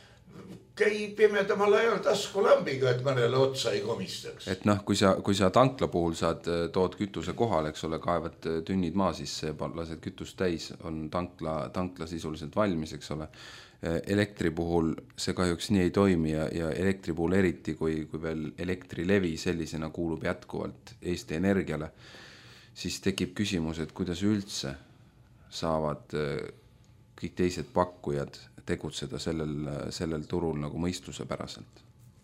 käi pimedamal ajal taskulambiga, et mõnele otsa ei komistaks. Et noh, kui sa, kui sa tankla puhul saad, tood kütuse kohale, eks ole, kaevad tünnid maa sisse, lased kütust täis, on tankla, tankla sisuliselt valmis, eks ole. Elektri puhul see kahjuks nii ei toimi ja, ja elektri puhul eriti, kui, kui veel elektrilevi sellisena kuulub jätkuvalt Eesti Energiale, siis tekib küsimus, et kuidas üldse saavad kõik teised pakkujad tegutseda sellel, sellel turul nagu mõistuse päraselt.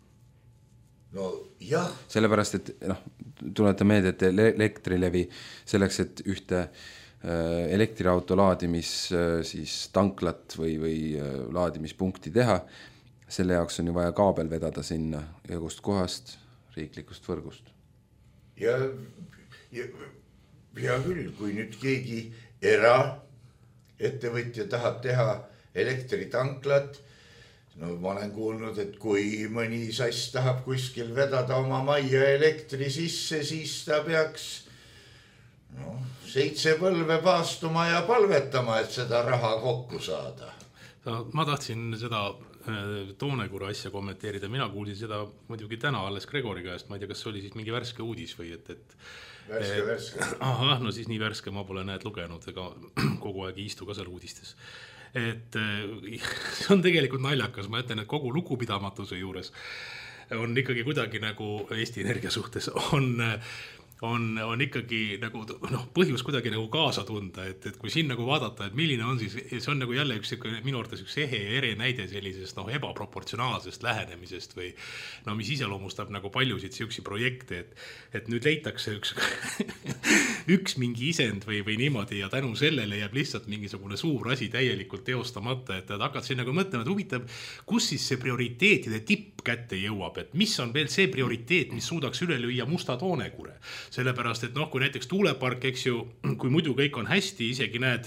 No jah. Sellepärast, et noh, tuleta meelde, et elektrilevi selleks, et ühte elektriauto laadimis siis tanklat või, või laadimispunkti teha, selle jaoks on ju vaja kaabel vedada sinna ja kust kohast riiklikust võrgust. Ja, ja, ja küll, kui nüüd keegi era ettevõtja tahab teha elektritanklat, no ma olen kuulnud, et kui mõni sass tahab kuskil vedada oma majja elektri sisse, siis ta peaks no, seitse põlve paastuma ja palvetama, et seda raha kokku saada. Ma tahtsin seda Toonekure asja kommenteerida, mina kuulsin seda muidugi täna alles Gregori käest, ma ei tea, kas see oli siis mingi värske uudis või et, et värske, et, värske. Aha, no siis nii värske ma pole näed lugenud, ega kogu aeg ei istu ka seal uudistes. Et see on tegelikult naljakas, ma ütlen, et kogu lugupidamatuse juures on ikkagi kuidagi nagu Eesti Energia suhtes on, on, on ikkagi nagu noh, põhjus kuidagi nagu kaasa tunda, et, et kui siin nagu vaadata, et milline on siis, see on nagu jälle üks minu arvates üks ehe ja ere näide sellisest noh, ebaproportsionaalsest lähenemisest või no mis iseloomustab nagu paljusid siuksi projekte, et, et nüüd leitakse üks üks mingi isend või, või niimoodi ja tänu sellele jääb lihtsalt mingisugune suur asi täielikult teostamata, et hakkad siin nagu mõtlema, et huvitav, kus siis see prioriteetide tipp kätte jõuab, et mis on veel see prioriteet, mis suudaks üle lüüa musta Toonekure. sellepärast, et noh, kui näiteks tuulepark, eks ju, kui muidu kõik on hästi, isegi näed,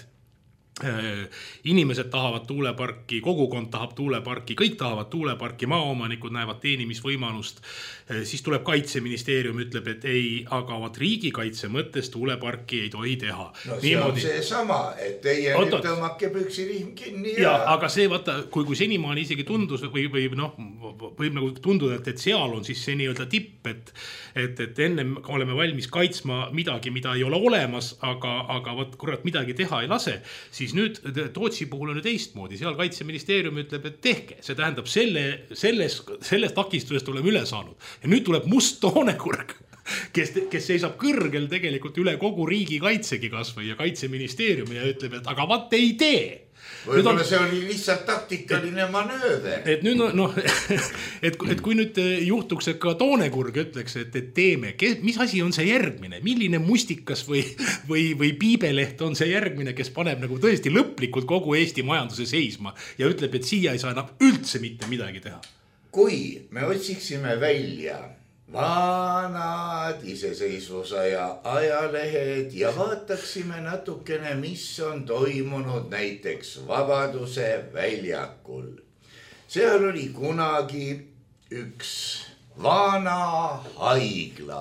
inimesed tahavad tuuleparki, kogukond tahab tuuleparki, kõik tahavad tuuleparki, maaomanikud näevad teenimisvõimalust, siis tuleb kaitseministeerium, ütleb, et ei, aga vaat riigikaitse mõttes tuuleparki ei tohi teha. No see Niimoodi... on see sama, et teie nüüd tõmmake püksirihm kinni ja... ja... Aga see, vaata, kui, kui senimaani isegi tundus või, või noh, võib nagu tunduda, et, et seal on siis see nii-öelda tipp, et, et, et ennem oleme valmis kaitsma midagi, mida ei ole olemas, aga, aga vaat kurat midagi teha ei lase, siis siis nüüd Tootsi puhul on ju teistmoodi, seal kaitseministeerium ütleb, et tehke, see tähendab selle, selles, sellest takistusest oleme üle saanud. Ja nüüd tuleb must toonekurg, kes, kes seisab kõrgel tegelikult üle kogu riigi kaitsegi kasvõi ja kaitseministeeriumi ja ütleb, et aga vaat ei tee. Võib-olla see oli lihtsalt taktikaline manööver. Et nüüd noh, et, et kui nüüd juhtuks, et ka toonekurg ütleks, et, et teeme, mis asi on see järgmine, milline mustikas või, või, või piibeleht on see järgmine, kes paneb nagu tõesti lõplikult kogu Eesti majanduse seisma ja ütleb, et siia ei saa enam üldse mitte midagi teha. Kui me otsiksime välja vanad iseseisvuse ja ajalehed ja vaataksime natukene, mis on toimunud näiteks Vabaduse väljakul. Seal oli kunagi üks vana haigla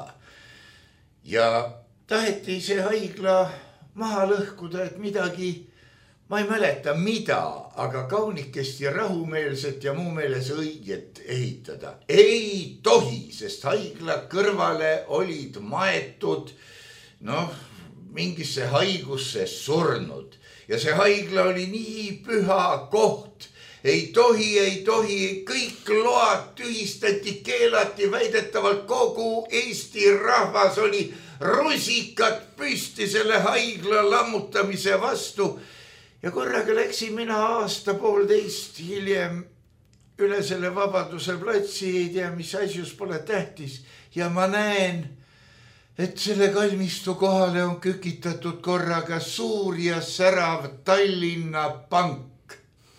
ja taheti see haigla maha lõhkuda, et midagi, ma ei mäleta mida, aga kaunikesti rahumeelset ja muu meeles õiget ehitada. Ei tohi, sest haigla kõrvale olid maetud, noh, mingisse haigusse surnud. Ja see haigla oli nii püha koht. Ei tohi, ei tohi, kõik load tühistati, keelati, väidetavalt kogu Eesti rahvas oli rusikat püsti selle haigla lammutamise vastu. Ja korraga läksin mina aasta poolteist hiljem üle selle Vabaduse platsi, ei tea, mis asjus pole tähtis. Ja ma näen, et selle kalmistu kohale on kükitatud korraga suur ja särav Tallinna Pank.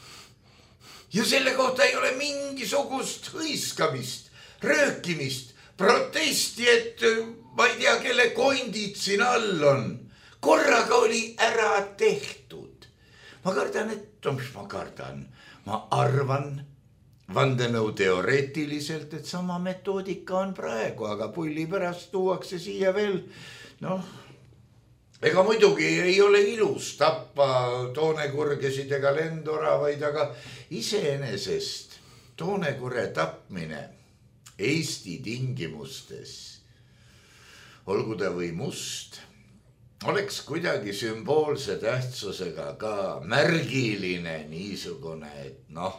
Ja selle kohta ei ole mingisugust hõiskamist, röökimist, protesti, et ma ei tea, kelle kondid siin all on. Korraga oli ära tehtud. Ma kardan, et mis ma kardan, ma arvan vandenõu teoreetiliselt, et sama metoodika on praegu, aga pulli pärast tuuakse siia veel, noh, ega muidugi ei ole ilus tappa toonekurgesid ega lendoravaid, aga iseenesest toonekure tapmine Eesti tingimustes, olgu ta või must, oleks kuidagi sümboolse tähtsusega ka märgiline niisugune, et noh,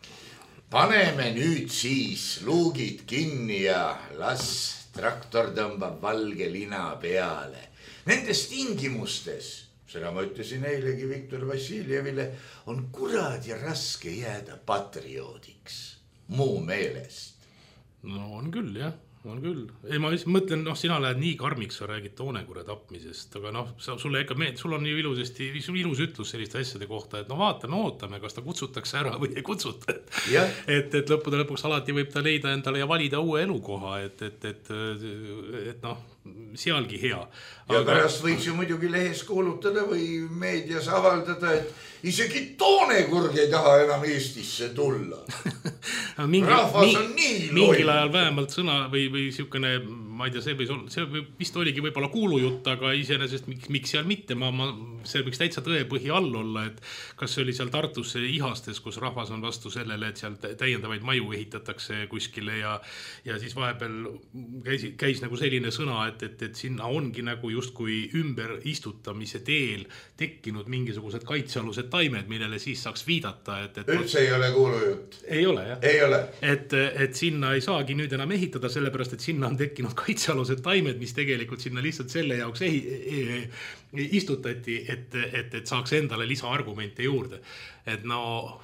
paneme nüüd siis luugid kinni ja las traktor tõmbab valge lina peale. Nendes tingimustes, seda ma ütlesin eilegi Viktor Vassiljevile, on kuradi raske jääda patrioodiks muu meelest. No on küll, jah. On küll. Ei, ma mõtlen, noh, sina lähed nii karmiks, sa räägid toonekure tapmisest, aga noh, sulle ikka meeld, sul on ju ilusasti, ilus ütlus selliste asjade kohta, et no vaatame, ootame, kas ta kutsutakse ära või ei kutsuta. Et, et, et lõppude lõpuks alati võib ta leida endale ja valida uue elukoha, et, et, et, et noh, sealgi hea. Ja aga... pärast võiks ju muidugi lehes kuulutada või meedias avaldada, et isegi toonekurg ei taha enam Eestisse tulla. mingi, rahvas on nii loim. Mingil ajal vähemalt sõna või, või siukene, ma ei tea, see võis olla, see vist oligi võib-olla kuulujutt, aga iseenesest miks, miks seal mitte, ma, ma, see võiks täitsa tõepõhi all olla, et kas see oli seal Tartus Ihastes, kus rahvas on vastu sellele, et seal täiendavaid maju ehitatakse kuskile ja, ja siis vahepeal käis, käis nagu selline sõna, et, et, et sinna ongi nagu justkui ümber istutamise teel tekkinud mingisugused kaitsealused taimed, millele siis saaks viidata. Et, et üldse ei ole kuulujutt. Ei ole, jah. Ei ole. Et, et sinna ei saagi nüüd enam ehitada, sellepärast, et sinna on tekkinud kaitsealused taimed, mis tegelikult sinna lihtsalt selle jaoks ei, ei, ei istutati, et, et, et saaks endale lisaargumente juurde. Et no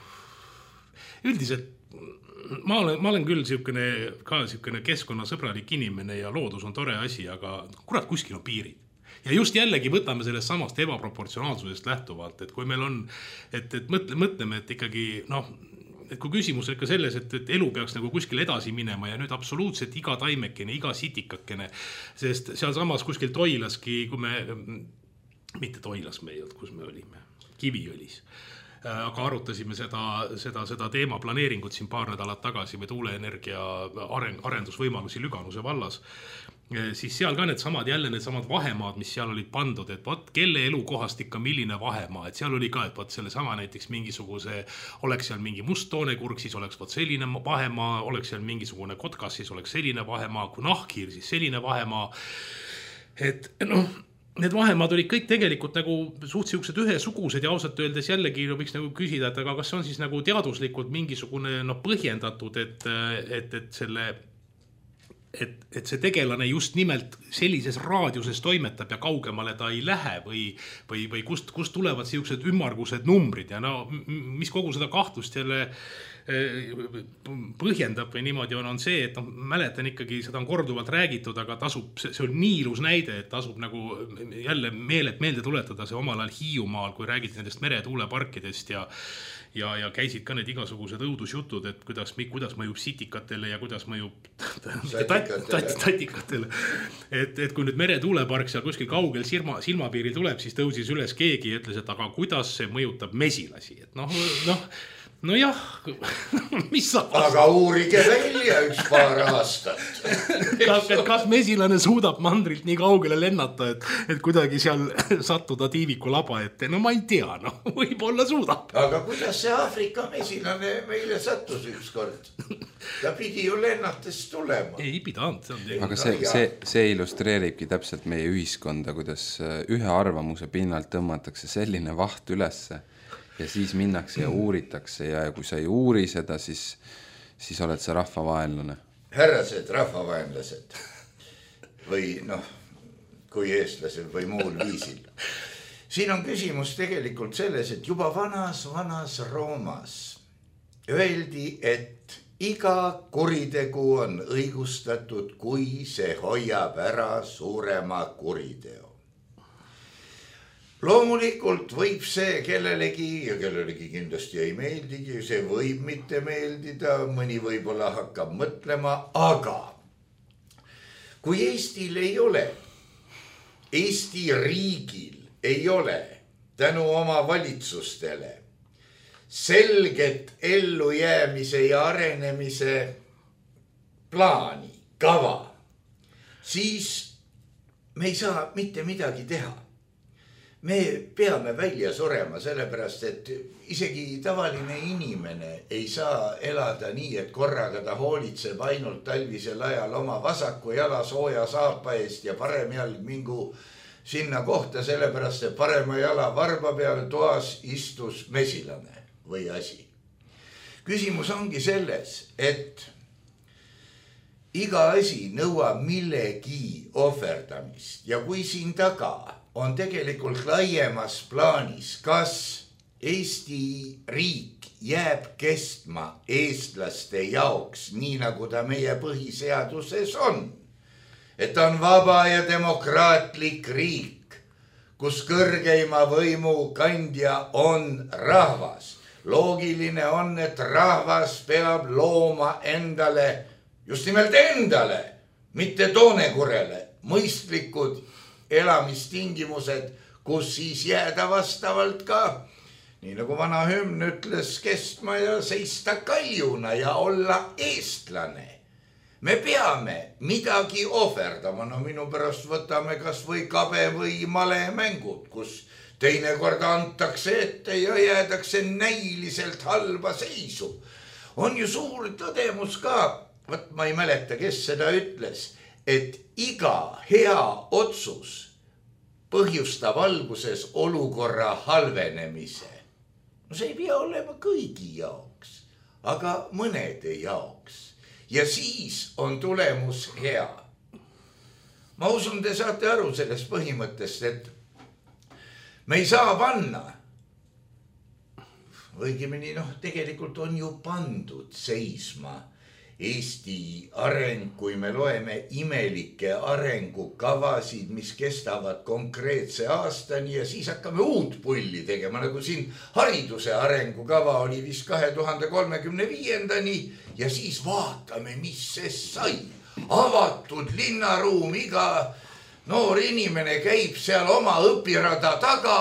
üldiselt ma olen, ma olen küll siukene, ka siukene keskkonnasõbralik inimene ja loodus on tore asi, aga kurat, kuskil on piirid. Ja just jällegi võtame sellest samast ebaproportsionaalsusest lähtuvalt, et kui meil on, et, et mõtle, mõtleme, et ikkagi, noh, et kui küsimus on ikka selles, et, et elu peaks nagu kuskil edasi minema ja nüüd absoluutselt iga taimekene, iga sitikakene, sest seal samas kuskil Toilaski, kui me, mitte Toilas me ei olnud, kus me olime, Kiviõlis, aga arutasime seda, seda, seda teema planeeringut siin paar nädalat tagasi või tuuleenergia areng, arendusvõimalusi Lüganuse vallas, siis seal ka need samad, jälle need samad vahemaad, mis seal olid pandud, et vaat kelle elukohast ikka milline vahemaa, et seal oli ka, et vaat selle sama näiteks mingisuguse, oleks seal mingi must toonekurg, siis oleks vaat selline vahemaa, oleks seal mingisugune kotkas, siis oleks selline vahemaa, kui nahkhiir, siis selline vahemaa, et noh, need vahemaad olid kõik tegelikult nagu suht siuksed ühesugused ja ausalt öeldes jällegi no, võiks nagu küsida, et aga kas see on siis nagu teaduslikult mingisugune no, põhjendatud, et, et, et selle Et, et see tegelane just nimelt sellises raadiuses toimetab ja kaugemale ta ei lähe või, või, või kust, kust tulevad siuksed ümmargused numbrid ja no mis kogu seda kahtlust jälle põhjendab või niimoodi on, on see, et no, mäletan ikkagi, seda on korduvalt räägitud, aga tasub, see on nii ilus näide, et tasub nagu jälle meelet meelde tuletada see omal ajal Hiiumaal, kui räägiti nendest meretuuleparkidest ja Ja, ja käisid ka need igasugused õudusjutud, et kuidas, kuidas mõjub sitikatele ja kuidas mõjub tatikatele. Et, et kui nüüd meretuulepark seal kuskil kaugel silma, silmapiiril tuleb, siis tõusis üles keegi ja ütles, et aga kuidas see mõjutab mesilasi. Et noh, noh, no jah, mis sa... Aga uurige välja üks paar aastat. Kas, kas mesilane suudab mandrilt nii kaugele lennata, et, et kuidagi seal sattuda tiiviku laba ette? No ma ei tea, no võib-olla suudab. Aga kuidas see Aafrika mesilane meile sattus ükskord? Ta pidi ju lennates tulema. Ei pidanud. See Aga see, see, see illustreeribki täpselt meie ühiskonda, kuidas ühe arvamuse pinnalt tõmmatakse selline vaht ülesse. Ja siis minnakse ja uuritakse ja kui sa ei uuri seda, siis, siis oled sa rahvavaenlane. Härrased rahvavaenlased või noh, kui eestlased või muul viisil. Siin on küsimus tegelikult selles, et juba vanas, vanas Roomas öeldi, et iga kuritegu on õigustatud, kui see hoiab ära suurema kuriteo. Loomulikult võib see kellelegi ja kellelegi kindlasti ei meeldigi, see võib mitte meeldida, mõni võib-olla hakkab mõtlema, aga kui Eestil ei ole, Eesti riigil ei ole tänu oma valitsustele selget ellujäämise ja arenemise plaani, kava, siis me ei saa mitte midagi teha. Me peame välja surema, sellepärast, et isegi tavaline inimene ei saa elada nii, et korraga ta hoolitseb ainult talvisel ajal oma vasaku jala sooja saapa eest ja parem jalg mingu sinna kohta, sellepärast, et parema jala varba peal toas istus mesilane või asi. Küsimus ongi selles, et iga asi nõuab millegi ohverdamist ja kui siin taga on tegelikult laiemas plaanis, kas Eesti riik jääb kestma eestlaste jaoks, nii nagu ta meie põhiseaduses on. Et ta on vaba ja demokraatlik riik, kus kõrgeima võimu kandja on rahvas. Loogiline on, et rahvas peab looma endale, just nimelt endale, mitte toonekurele, mõistlikud elamistingimused, kus siis jääda vastavalt ka, nii nagu vana hümn ütles, kestma ja seista kaljuna ja olla eestlane. Me peame midagi ohverdama, no minu pärast võtame kas või kabe või male mängud, kus teinekord antakse ette ja jäädakse näiliselt halba seisu. On ju suur tõdemus ka, võt ma ei mäleta, kes seda ütles, et iga hea otsus põhjustab alguses olukorra halvenemise. No see ei pea olema kõigi jaoks, aga mõnede jaoks. Ja siis on tulemus hea. Ma usun, te saate aru sellest põhimõttest, et me ei saa panna. Õigemini, noh, tegelikult on ju pandud seisma Eesti areng, kui me loeme imelikke arengukavasid, mis kestavad konkreetse aastani ja siis hakkame uut pulli tegema, nagu siin hariduse arengukava oli vist kahe tuhande kolmekümne viiendani ja siis vaatame, mis see sai. Avatud linnaruum, iga noor inimene käib seal oma õpirada taga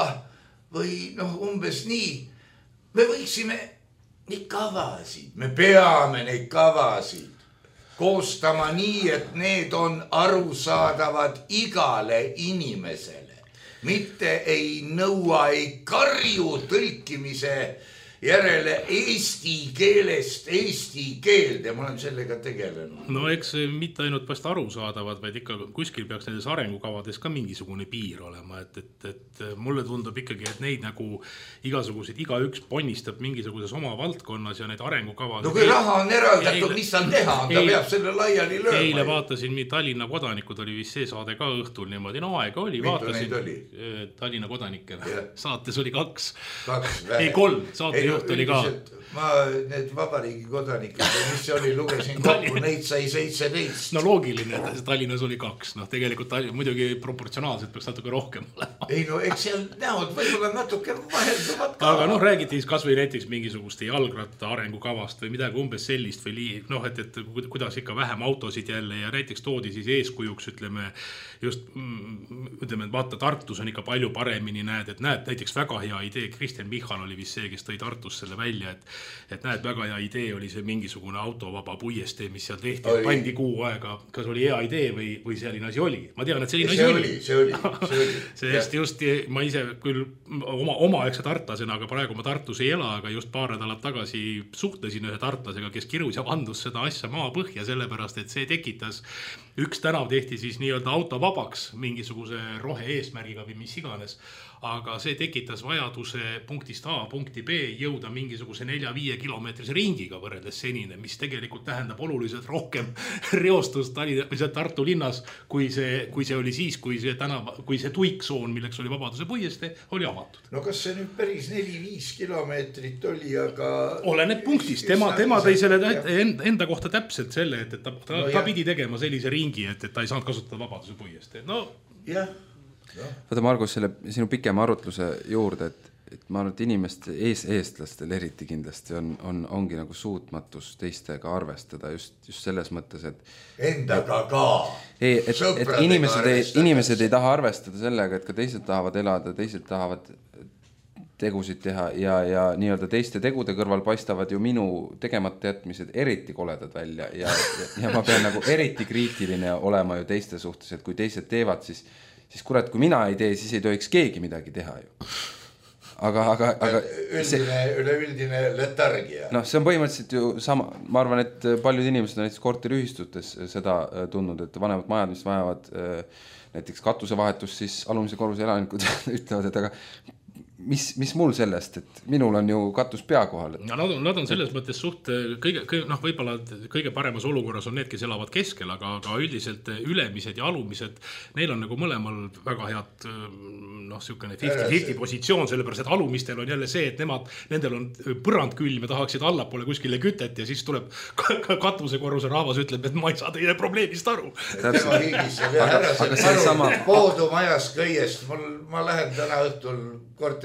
või noh, umbes nii. Me võiksime neid kavasid, me peame neid kavasid koostama nii, et need on arusaadavad igale inimesele. Mitte ei nõua, ei karju tõlkimise järele eesti keelest eesti keelde, ma olen sellega tegelenud. No eks mitte ainult vast arusaadavad, vaid ikka kuskil peaks nendes arengukavades ka mingisugune piir olema, et, et, et mulle tundub ikkagi, et neid nagu igasugused, iga üks ponnistab mingisuguses oma valdkonnas ja need arengukavad... No kui raha on eraldatud, mis on teha, ta eile, peab selle laiali lööma. Eile vaatasin, Tallinna kodanikud oli vist see saade ka õhtul niimoodi, no aega oli, Mitu vaatasin oli? Tallinna kodanikele, yeah. Saates oli kaks, kaks ei kolm, saate juht oli ka. Ma need vabariigi kodanikud, mis see oli, lugesin kokku, neid sai seitseteist. No loogiline, et Tallinnas oli kaks, noh tegelikult muidugi proportsionaalselt peaks natuke rohkem olema. Ei no, eks seal näod võib-olla natuke vahelduvad ka. Aga noh, räägiti kas või näiteks mingisuguste jalgratta arengukavast või midagi umbes sellist või lii, noh, et, et kuidas ikka vähem autosid jälle ja näiteks toodi siis eeskujuks, ütleme, just, ütleme, et vaata, Tartus on ikka palju paremini näed, et näed, näiteks väga hea idee, Kristen Michal oli vist see, kes tõi Tartus selle välja, et et näed, väga hea idee oli see mingisugune autovaba puiestee, mis seal tehti, oli. Pandi kuu aega, kas oli hea idee või, või selline asi oli. Ma tean, et selline asi oli. See oli, see oli. Sest just ma ise küll oma, oma aegse tartlasena, aga praegu ma Tartus ei ela, aga just paar nädalat tagasi suhtlesin ühe tartlasega, kes kirus ja vandus seda asja maa põhja, sellepärast, et see tekitas, üks tänav tehti siis nii-öelda autovabaks mingisuguse rohe eesmärgiga või mis iganes, aga see tekitas vajaduse punktist A punkti B jõuda mingisuguse nelja viie kilomeetrise ringiga võrreldes senine, mis tegelikult tähendab oluliselt rohkem reostust Tallinna, või see Tartu linnas, kui see, kui see oli siis, kui see tänav, kui see tuiksoon, milleks oli Vabaduse puiestee, oli avatud. No kas see nüüd päris neli viis kilomeetrit oli, aga... Oleneb punktist, tema, tema tõi selle enda kohta täpselt selle, et, et ta, ta, no, ta pidi tegema sellise ringi, et, et ta ei saanud kasutada Vabaduse puiestee. No, jah. Vaata, Margus, selle sinu pikema arutluse juurde, et, et ma arvan, et inimeste ees, eestlastel eriti kindlasti on, on, ongi nagu suutmatus teistega arvestada just, just selles mõttes, et endaga ka ei, et, et inimesed, ei, inimesed ei taha arvestada sellega, et ka teised tahavad elada, teised tahavad tegusid teha ja, ja nii-öelda teiste tegude kõrval paistavad ju minu tegemata jätmised eriti koledad välja ja, ja, ja ma pean nagu eriti kriitiline olema ju teiste suhtes, et kui teised teevad, siis siis kurat, kui mina ei tee, siis ei tohiks keegi midagi teha ju. Aga, aga, aga üldine, see, üleüldine letargia. Noh, see on põhimõtteliselt ju sama, ma arvan, et paljud inimesed on näiteks korteriühistutes seda tundnud, et vanemad majad, mis vajavad näiteks katusevahetust, siis alumise korruse elanikud ütlevad, et aga mis, mis mul sellest, et minul on ju katus pea kohal. Ja nad on, nad on selles mõttes suht kõige, kõige, noh, võib-olla kõige paremas olukorras on need, kes elavad keskel, aga, aga üldiselt ülemised ja alumised, neil on nagu mõlemal väga head, noh, sihukene viiskümmend viiskümmend positsioon, sellepärast, et alumistel on jälle see, et nemad, nendel on põrand külm ja tahaksid allapoole kuskile kütet ja siis tuleb katusekorruse rahvas ütleb, et ma ei saa teie probleemist aru. Tema hiigiseb ja härrased aru sama... poodu majas kõiest, mul, ma lähen täna õhtul korteri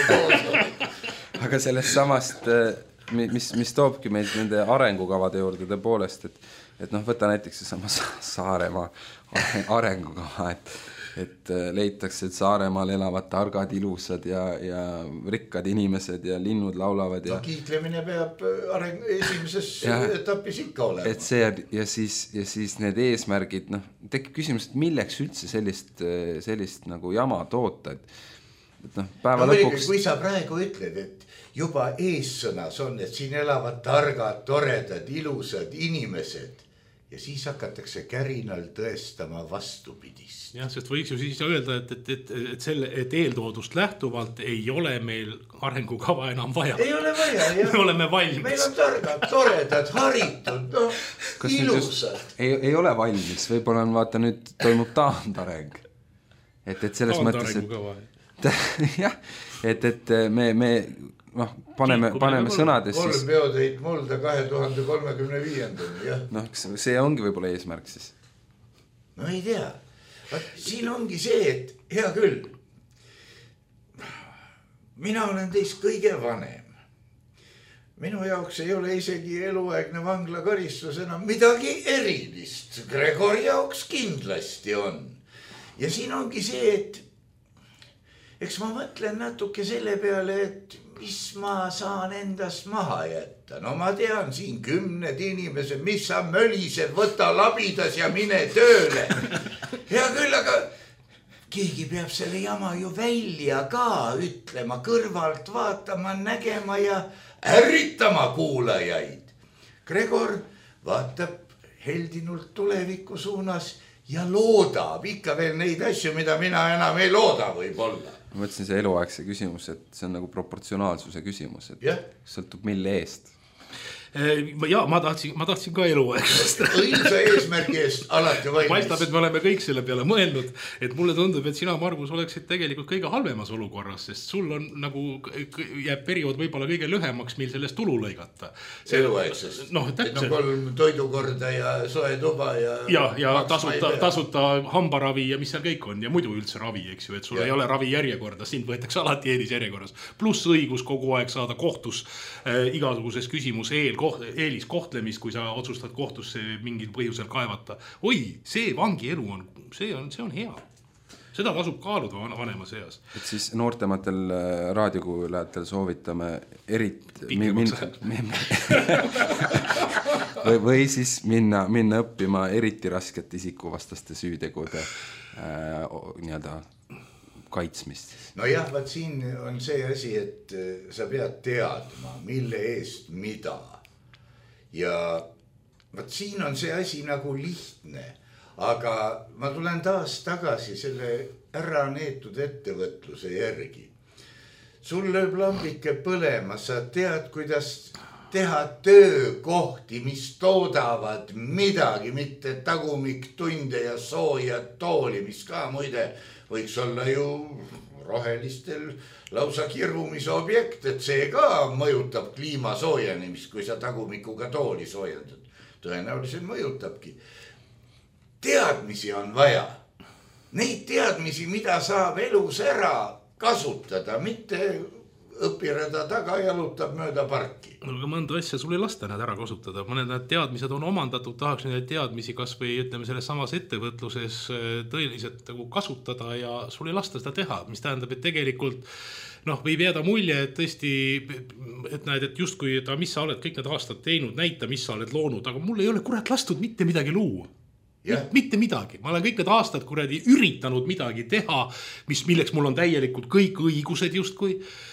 aga sellest samast, mis, mis toobki meid nende arengukavade juurde tõepoolest, et, et noh, võta näiteks see sama Saaremaa arengukava, et, et leitakse, et Saaremaal elavad targad, ilusad ja, ja rikkad inimesed ja linnud laulavad. Ja... No kiitlemine peab areng esimeses ja, etapis ikka olema. Et see ja siis, ja siis need eesmärgid, noh, tekib küsimus, et milleks üldse sellist, sellist nagu jama toota, et et noh, päeva no, lõpuks... Kui sa praegu ütled, et juba eessõnas on, et siin elavad targad, toredad, ilusad inimesed ja siis hakatakse kärinal tõestama vastupidist. Jah, sest võiks ju siis öelda, et, et, et, et, selle, et eeltoodust lähtuvalt ei ole meil arengukava enam vaja. Ei ole vaja, jah. Me oleme valmis. Meil on targad, toredad, haritud, no, ilusad. Ei, ei ole valmis, võib-olla on, vaata, nüüd toimub taandareng. Et, et selles mõttes, et... jah, et, et me, me noh, paneme, paneme sõnades kolm siis... peoteid mulda kahe tuhande kolmekümne viiendani, jah. Noh, see ongi võib-olla eesmärk siis. No ei tea. Siin ongi see, et hea küll. Mina olen teist kõige vanem. Minu jaoks ei ole isegi eluaegne vanglakaristus enam midagi erilist. Gregor jaoks kindlasti on. Ja siin ongi see, et eks ma mõtlen natuke selle peale, et mis ma saan endast maha jätta. No ma tean siin kümned inimesed, mis sa mölised, võta labidas ja mine tööle. Hea küll, aga keegi peab selle jama ju välja ka ütlema, kõrvalt vaatama, nägema ja ärritama kuulajaid. Gregor vaatab heldinult tuleviku suunas ja loodab ikka veel neid asju, mida mina enam ei looda võib-olla. Ma mõtlesin see eluaegse küsimus, et see on nagu proportsionaalsuse küsimus, et yeah. sõltub mille eest. Ja ma tahtsin, ma tahtsin ka eluaegsest. Õilsa eesmärgi eest alati valmis. Paistab, et me oleme kõik selle peale mõelnud, et mulle tundub, et sina, Margus, oleksid tegelikult kõige halvemas olukorras, sest sul on nagu jääb periood võib-olla kõige lühemaks, mil sellest tulu lõigata. See eluaegsest. No, et on kolm toidukorda ja soe tuba ja... Ja, ja tasuta, tasuta hambaravi ja mis seal kõik on ja muidu üldse ravi, eks ju, et sul ja. Ei ole ravi järjekorda, sind võetakse alati eelis järjekorras. Pluss õigus kogu aeg saada kohtus äh, igasuguses küsimus eel koht, eelis kohtlemist, kui sa otsustad kohtusse mingil põhjusel kaevata. Oi, see vangi elu on, see on, see on hea. Seda tasub kaaluda vanema seas. Et siis noortematel raadiokuulajatel soovitame erit... Min, min, või, või siis minna, minna õppima eriti rasket isikuvastaste süütegude äh, nii-öelda kaitsmist. No jah, vaat siin on see asi, et sa pead teadma, mille eest mida. Ja vaat siin on see asi nagu lihtne, aga ma tulen taas tagasi selle ära neetud ettevõtluse järgi. Sul lööb lambike põlema, sa tead, kuidas teha töökohti, mis toodavad midagi, mitte tagumiktunde ja sooja tooli, mis ka muide võiks olla ju rohelistel lausa kirumise objekt, et see ka mõjutab kliima soojenemist, kui sa tagumikuga tooli soojendad. Tõenäoliselt mõjutabki. Teadmisi on vaja. Neid teadmisi, mida saab elus ära kasutada, mitte õpirada taga jalutab mööda parki. No, aga mõnda asja sul ei lasta need ära kasutada. Mõned need teadmised on omandatud, tahaks neid teadmisi kas või ütleme selles samas ettevõtluses tõeliselt nagu kasutada ja sul ei lasta seda teha, mis tähendab, et tegelikult noh, võib jääda mulje, et tõesti, et näed, et just kui ta, mis sa oled kõik need aastad teinud, näita, mis sa oled loonud, aga mul ei ole kurat lastud mitte midagi luua. Yeah. Mitte midagi. Ma olen kõik need aastad kuradi üritanud midagi teha, mis, milleks mul on täielikult kõik õigused justkui,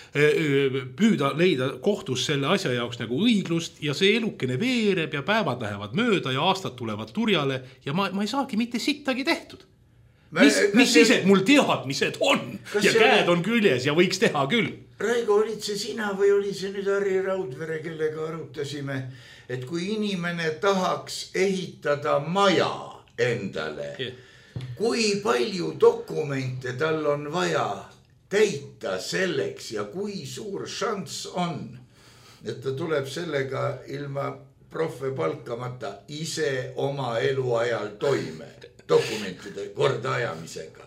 püüda leida kohtus selle asja jaoks nagu õiglust ja see elukene veereb ja päevad lähevad mööda ja aastad tulevad turjale ja ma, ma ei saagi mitte sittagi tehtud. Mis, mis see... siis, et mul teadmised on ja see... käed on küljes ja võiks teha küll? Raigo, olid see sina või oli see nüüd Harri Raudvere, kellega arutasime, et kui inimene tahaks ehitada maja endale, yeah. kui palju dokumente tal on vaja täita selleks ja kui suur šanss on, et ta tuleb sellega ilma profe palkamata ise oma eluajal toime dokumentide korda ajamisega.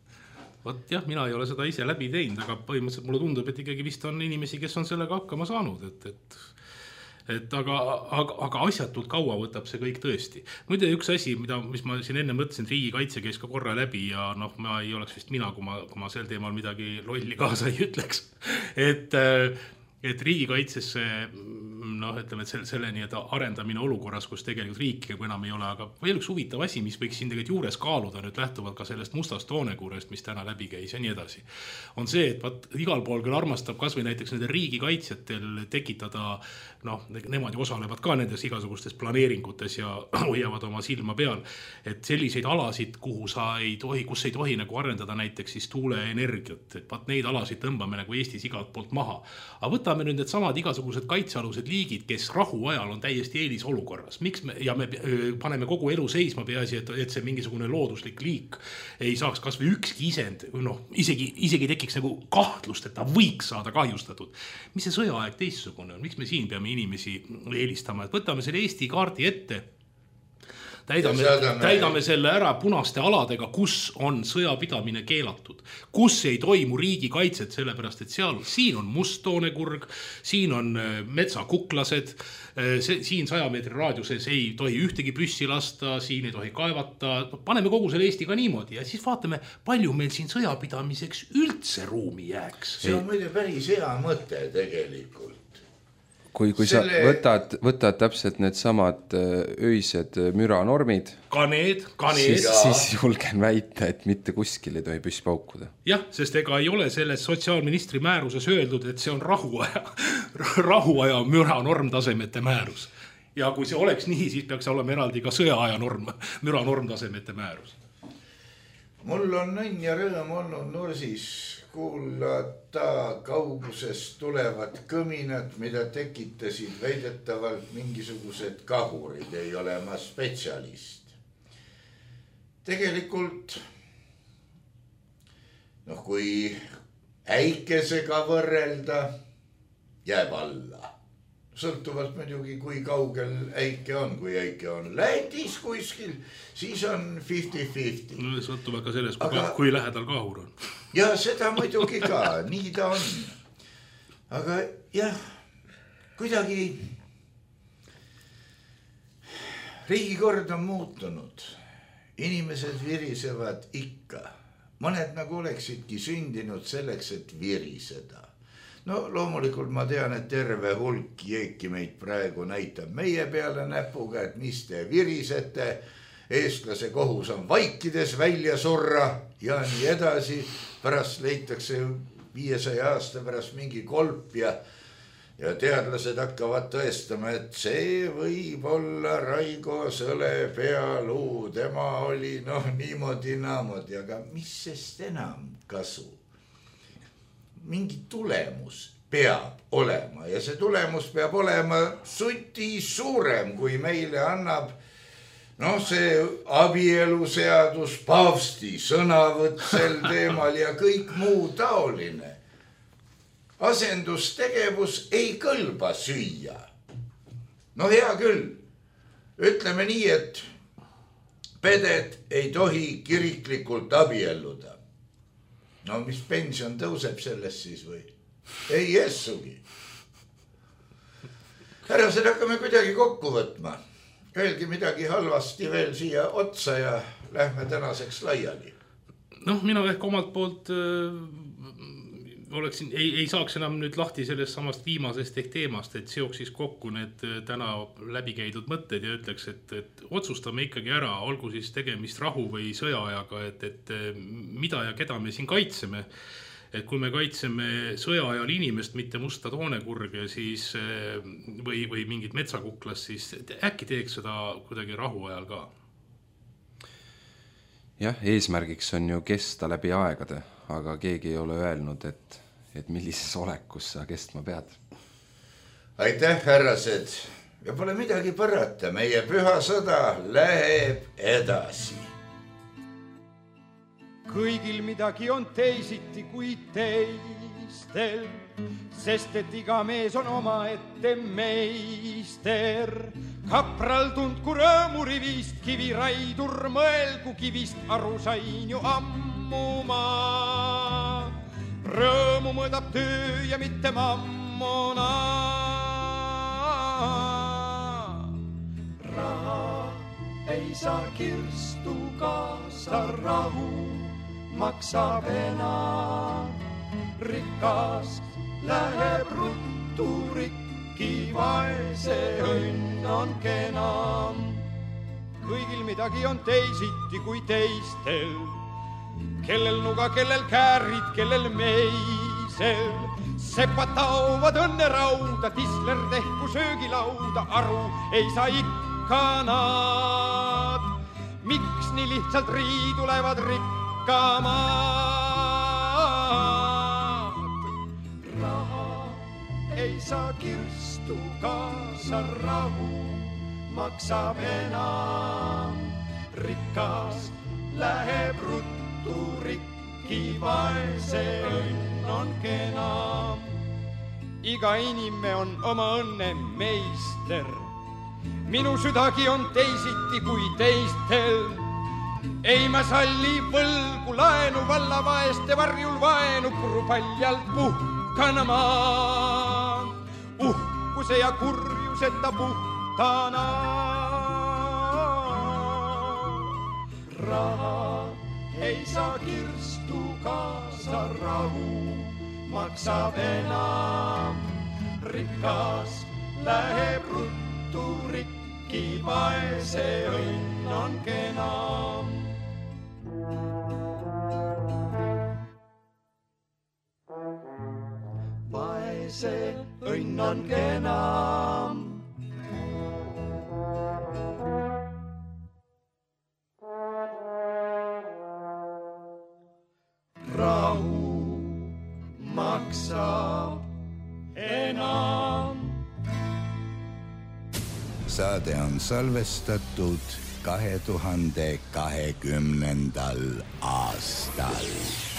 Vot jah, mina ei ole seda ise läbi teinud, aga põhimõtteliselt mulle tundub, et ikkagi vist on inimesi, kes on sellega hakkama saanud, et, et et aga, aga, aga asjatult kaua võtab see kõik tõesti. Muide üks asi, mida, mis ma siin enne mõtlesin, riigikaitse käis ka korra läbi ja noh, ma ei oleks vist mina, kui ma, kui ma sel teemal midagi lolli kaasa ei ütleks. Et, et riigikaitsesse noh, ütleme, et selle, selle nii-et arendamine olukorras, kus tegelikult riiki kui enam ei ole, aga veel üks huvitav asi, mis võiks siin tegelikult juures kaaluda nüüd lähtuvalt ka sellest mustast toonekuurest, mis täna läbi käis ja nii edasi, on see, et vaat, igal pool küll armastab kas või näiteks nende riigikaitsjatel tekitada, noh, nemad ju osalevad ka nendes igasugustes planeeringutes ja hoiavad oma silma peal, et selliseid alasid, kuhu sa ei tohi, kus ei tohi nagu arendada näiteks siis tuuleenergiat, et vaat neid alasid tõmbame nagu Eestis igalt poolt maha. Aga võtame nüüd need samad igasugused kaitsealused liigid, kes rahu ajal on täiesti eelisolukorras. Miks me, ja me paneme kogu elu seisma peaasi, et, et see mingisugune looduslik liik ei saaks kas või ükski isend, noh, isegi, isegi tekiks nagu kahtlust, et ta võiks saada kahjustatud. Mis see sõjaaeg teistsugune on? Miks me siin peame inimesi eelistama? Et võtame selle Eesti kaardi ette, täidame, täidame selle ära punaste aladega, kus on sõjapidamine keelatud, kus ei toimu riigikaitset, sellepärast et seal, siin on musttoonekurg, siin on metsakuklased, see, siin saja meetri raadiuses ei tohi ühtegi püssi lasta, siin ei tohi kaevata, paneme kogu selle Eesti ka niimoodi ja siis vaatame, palju meil siin sõjapidamiseks üldse ruumi jääks. See on muide päris hea mõte tegelikult. Kui, kui Selle... sa võtad, võtad täpselt need samad öised müranormid, ka need, ka need. Siis, siis julgen väita, et mitte kuskil ei tohi püss paukuda. Jah, sest ega ei ole selles sotsiaalministri määruses öeldud, et see on rahuaja, rahuaja müra normtasemete määrus. Ja kui see oleks nii, siis peaks olema eraldi ka sõjaaja norm, müra normtasemete määrus. Mul on õnn ja rõõm olnud Nursis kuulata kaugusest tulevad kõminad, mida tekitasid väidetavalt mingisugused kahurid, ei ole ma spetsialist. Tegelikult, noh, kui äikesega võrrelda, jääb alla. Sõltuvalt muidugi, kui kaugel äike on, kui äike on Lätis kuskil, siis on viiskümmend viiskümmend. No, sõltuvalt ka sellest, kui, Aga... kui lähedal kahur on. Ja seda muidugi ka, nii ta on. Aga jah, kuidagi riigikord on muutunud. Inimesed virisevad ikka. Mõned nagu oleksidki sündinud selleks, et viriseda. No loomulikult ma tean, et terve hulk jeeki meid praegu näitab meie peale näpuga, et mis te virisete, eestlase kohus on vaikides välja surra ja nii edasi. Pärast leitakse viiesaja aasta pärast mingi kolp ja, ja teadlased hakkavad tõestama, et see võib olla Raigo Sõlepealuu, tema oli noh niimoodi naamodi, aga mis sest enam kasu? Mingi tulemus peab olema ja see tulemus peab olema suti suurem, kui meile annab noh, see abieluseadus, paavsti sõnavõtt sel teemal ja kõik muu taoline. Asendustegevus ei kõlba süüa. No hea küll, ütleme nii, et peded ei tohi kiriklikult abielluda. No mis pension tõuseb sellest siis või? Ei jessugi. Härrased, hakkame kuidagi kokku võtma. Öelgi midagi halvasti veel siia otsa ja lähme tänaseks laiali. Noh, mina ehk omalt poolt äh, oleksin, ei, ei saaks enam nüüd lahti sellest samast viimasest ehk teemast, et seoks siis kokku need täna läbikäidud mõtted ja ütleks, et, et otsustame ikkagi ära, olgu siis tegemist rahu või sõjaajaga, et, et mida ja keda me siin kaitseme. Et kui me kaitseme sõjaajal inimest, mitte musta toonekurge, siis või, või mingit metsakuklas, siis äkki teeks seda kuidagi rahuajal ka? Jah, eesmärgiks on ju kesta läbi aegade, aga keegi ei ole öelnud, et, et millises olekus sa kestma pead. Aitäh, härrased. Ja pole midagi parata, meie püha sõda läheb edasi. Kõigil midagi on teisiti kui teistel, sest et iga mees on oma ette meister. Kapral tundku rõõmurivist, kiviraidur mõelgu kivist, aru sain ju ammuma. Rõõmu mõõdab töö ja mitte mammona. Raha ei saa kirstu kaasa rahu, maksab enam. Rikas läheb ruttu rikki, vaese õnn on kenam. Kõigil midagi on teisiti kui teistel, kellel nuga, kellel käärid, kellel meisel. Sepad taovad õnne rauda, tisler tehku söögilauda, aru ei saa ikka nad. Miks nii lihtsalt riidulevad rikkamad? Raha ei saa kirstu kaasa rahu, maksab enam. Rikkas läheb ruttu rikki, vaese õnn on kena. Iga inime on oma õnne meister. Minu südagi on teisiti kui teistel. Ei ma salli võlgu laenu, valla vaeste varjul vaenu, puru paljalt puhkana maan. Uhkuse ja kurjuseta puhtana. Raha ei saa kirstu kaasa rahu, maksab enam. Rikkas läheb ruttu rikki, vaese õnn on kena. Vaese õnn on kena. Rahu maksab enam. Saade on salvestatud kahe tuhande kahekümnendal aastal.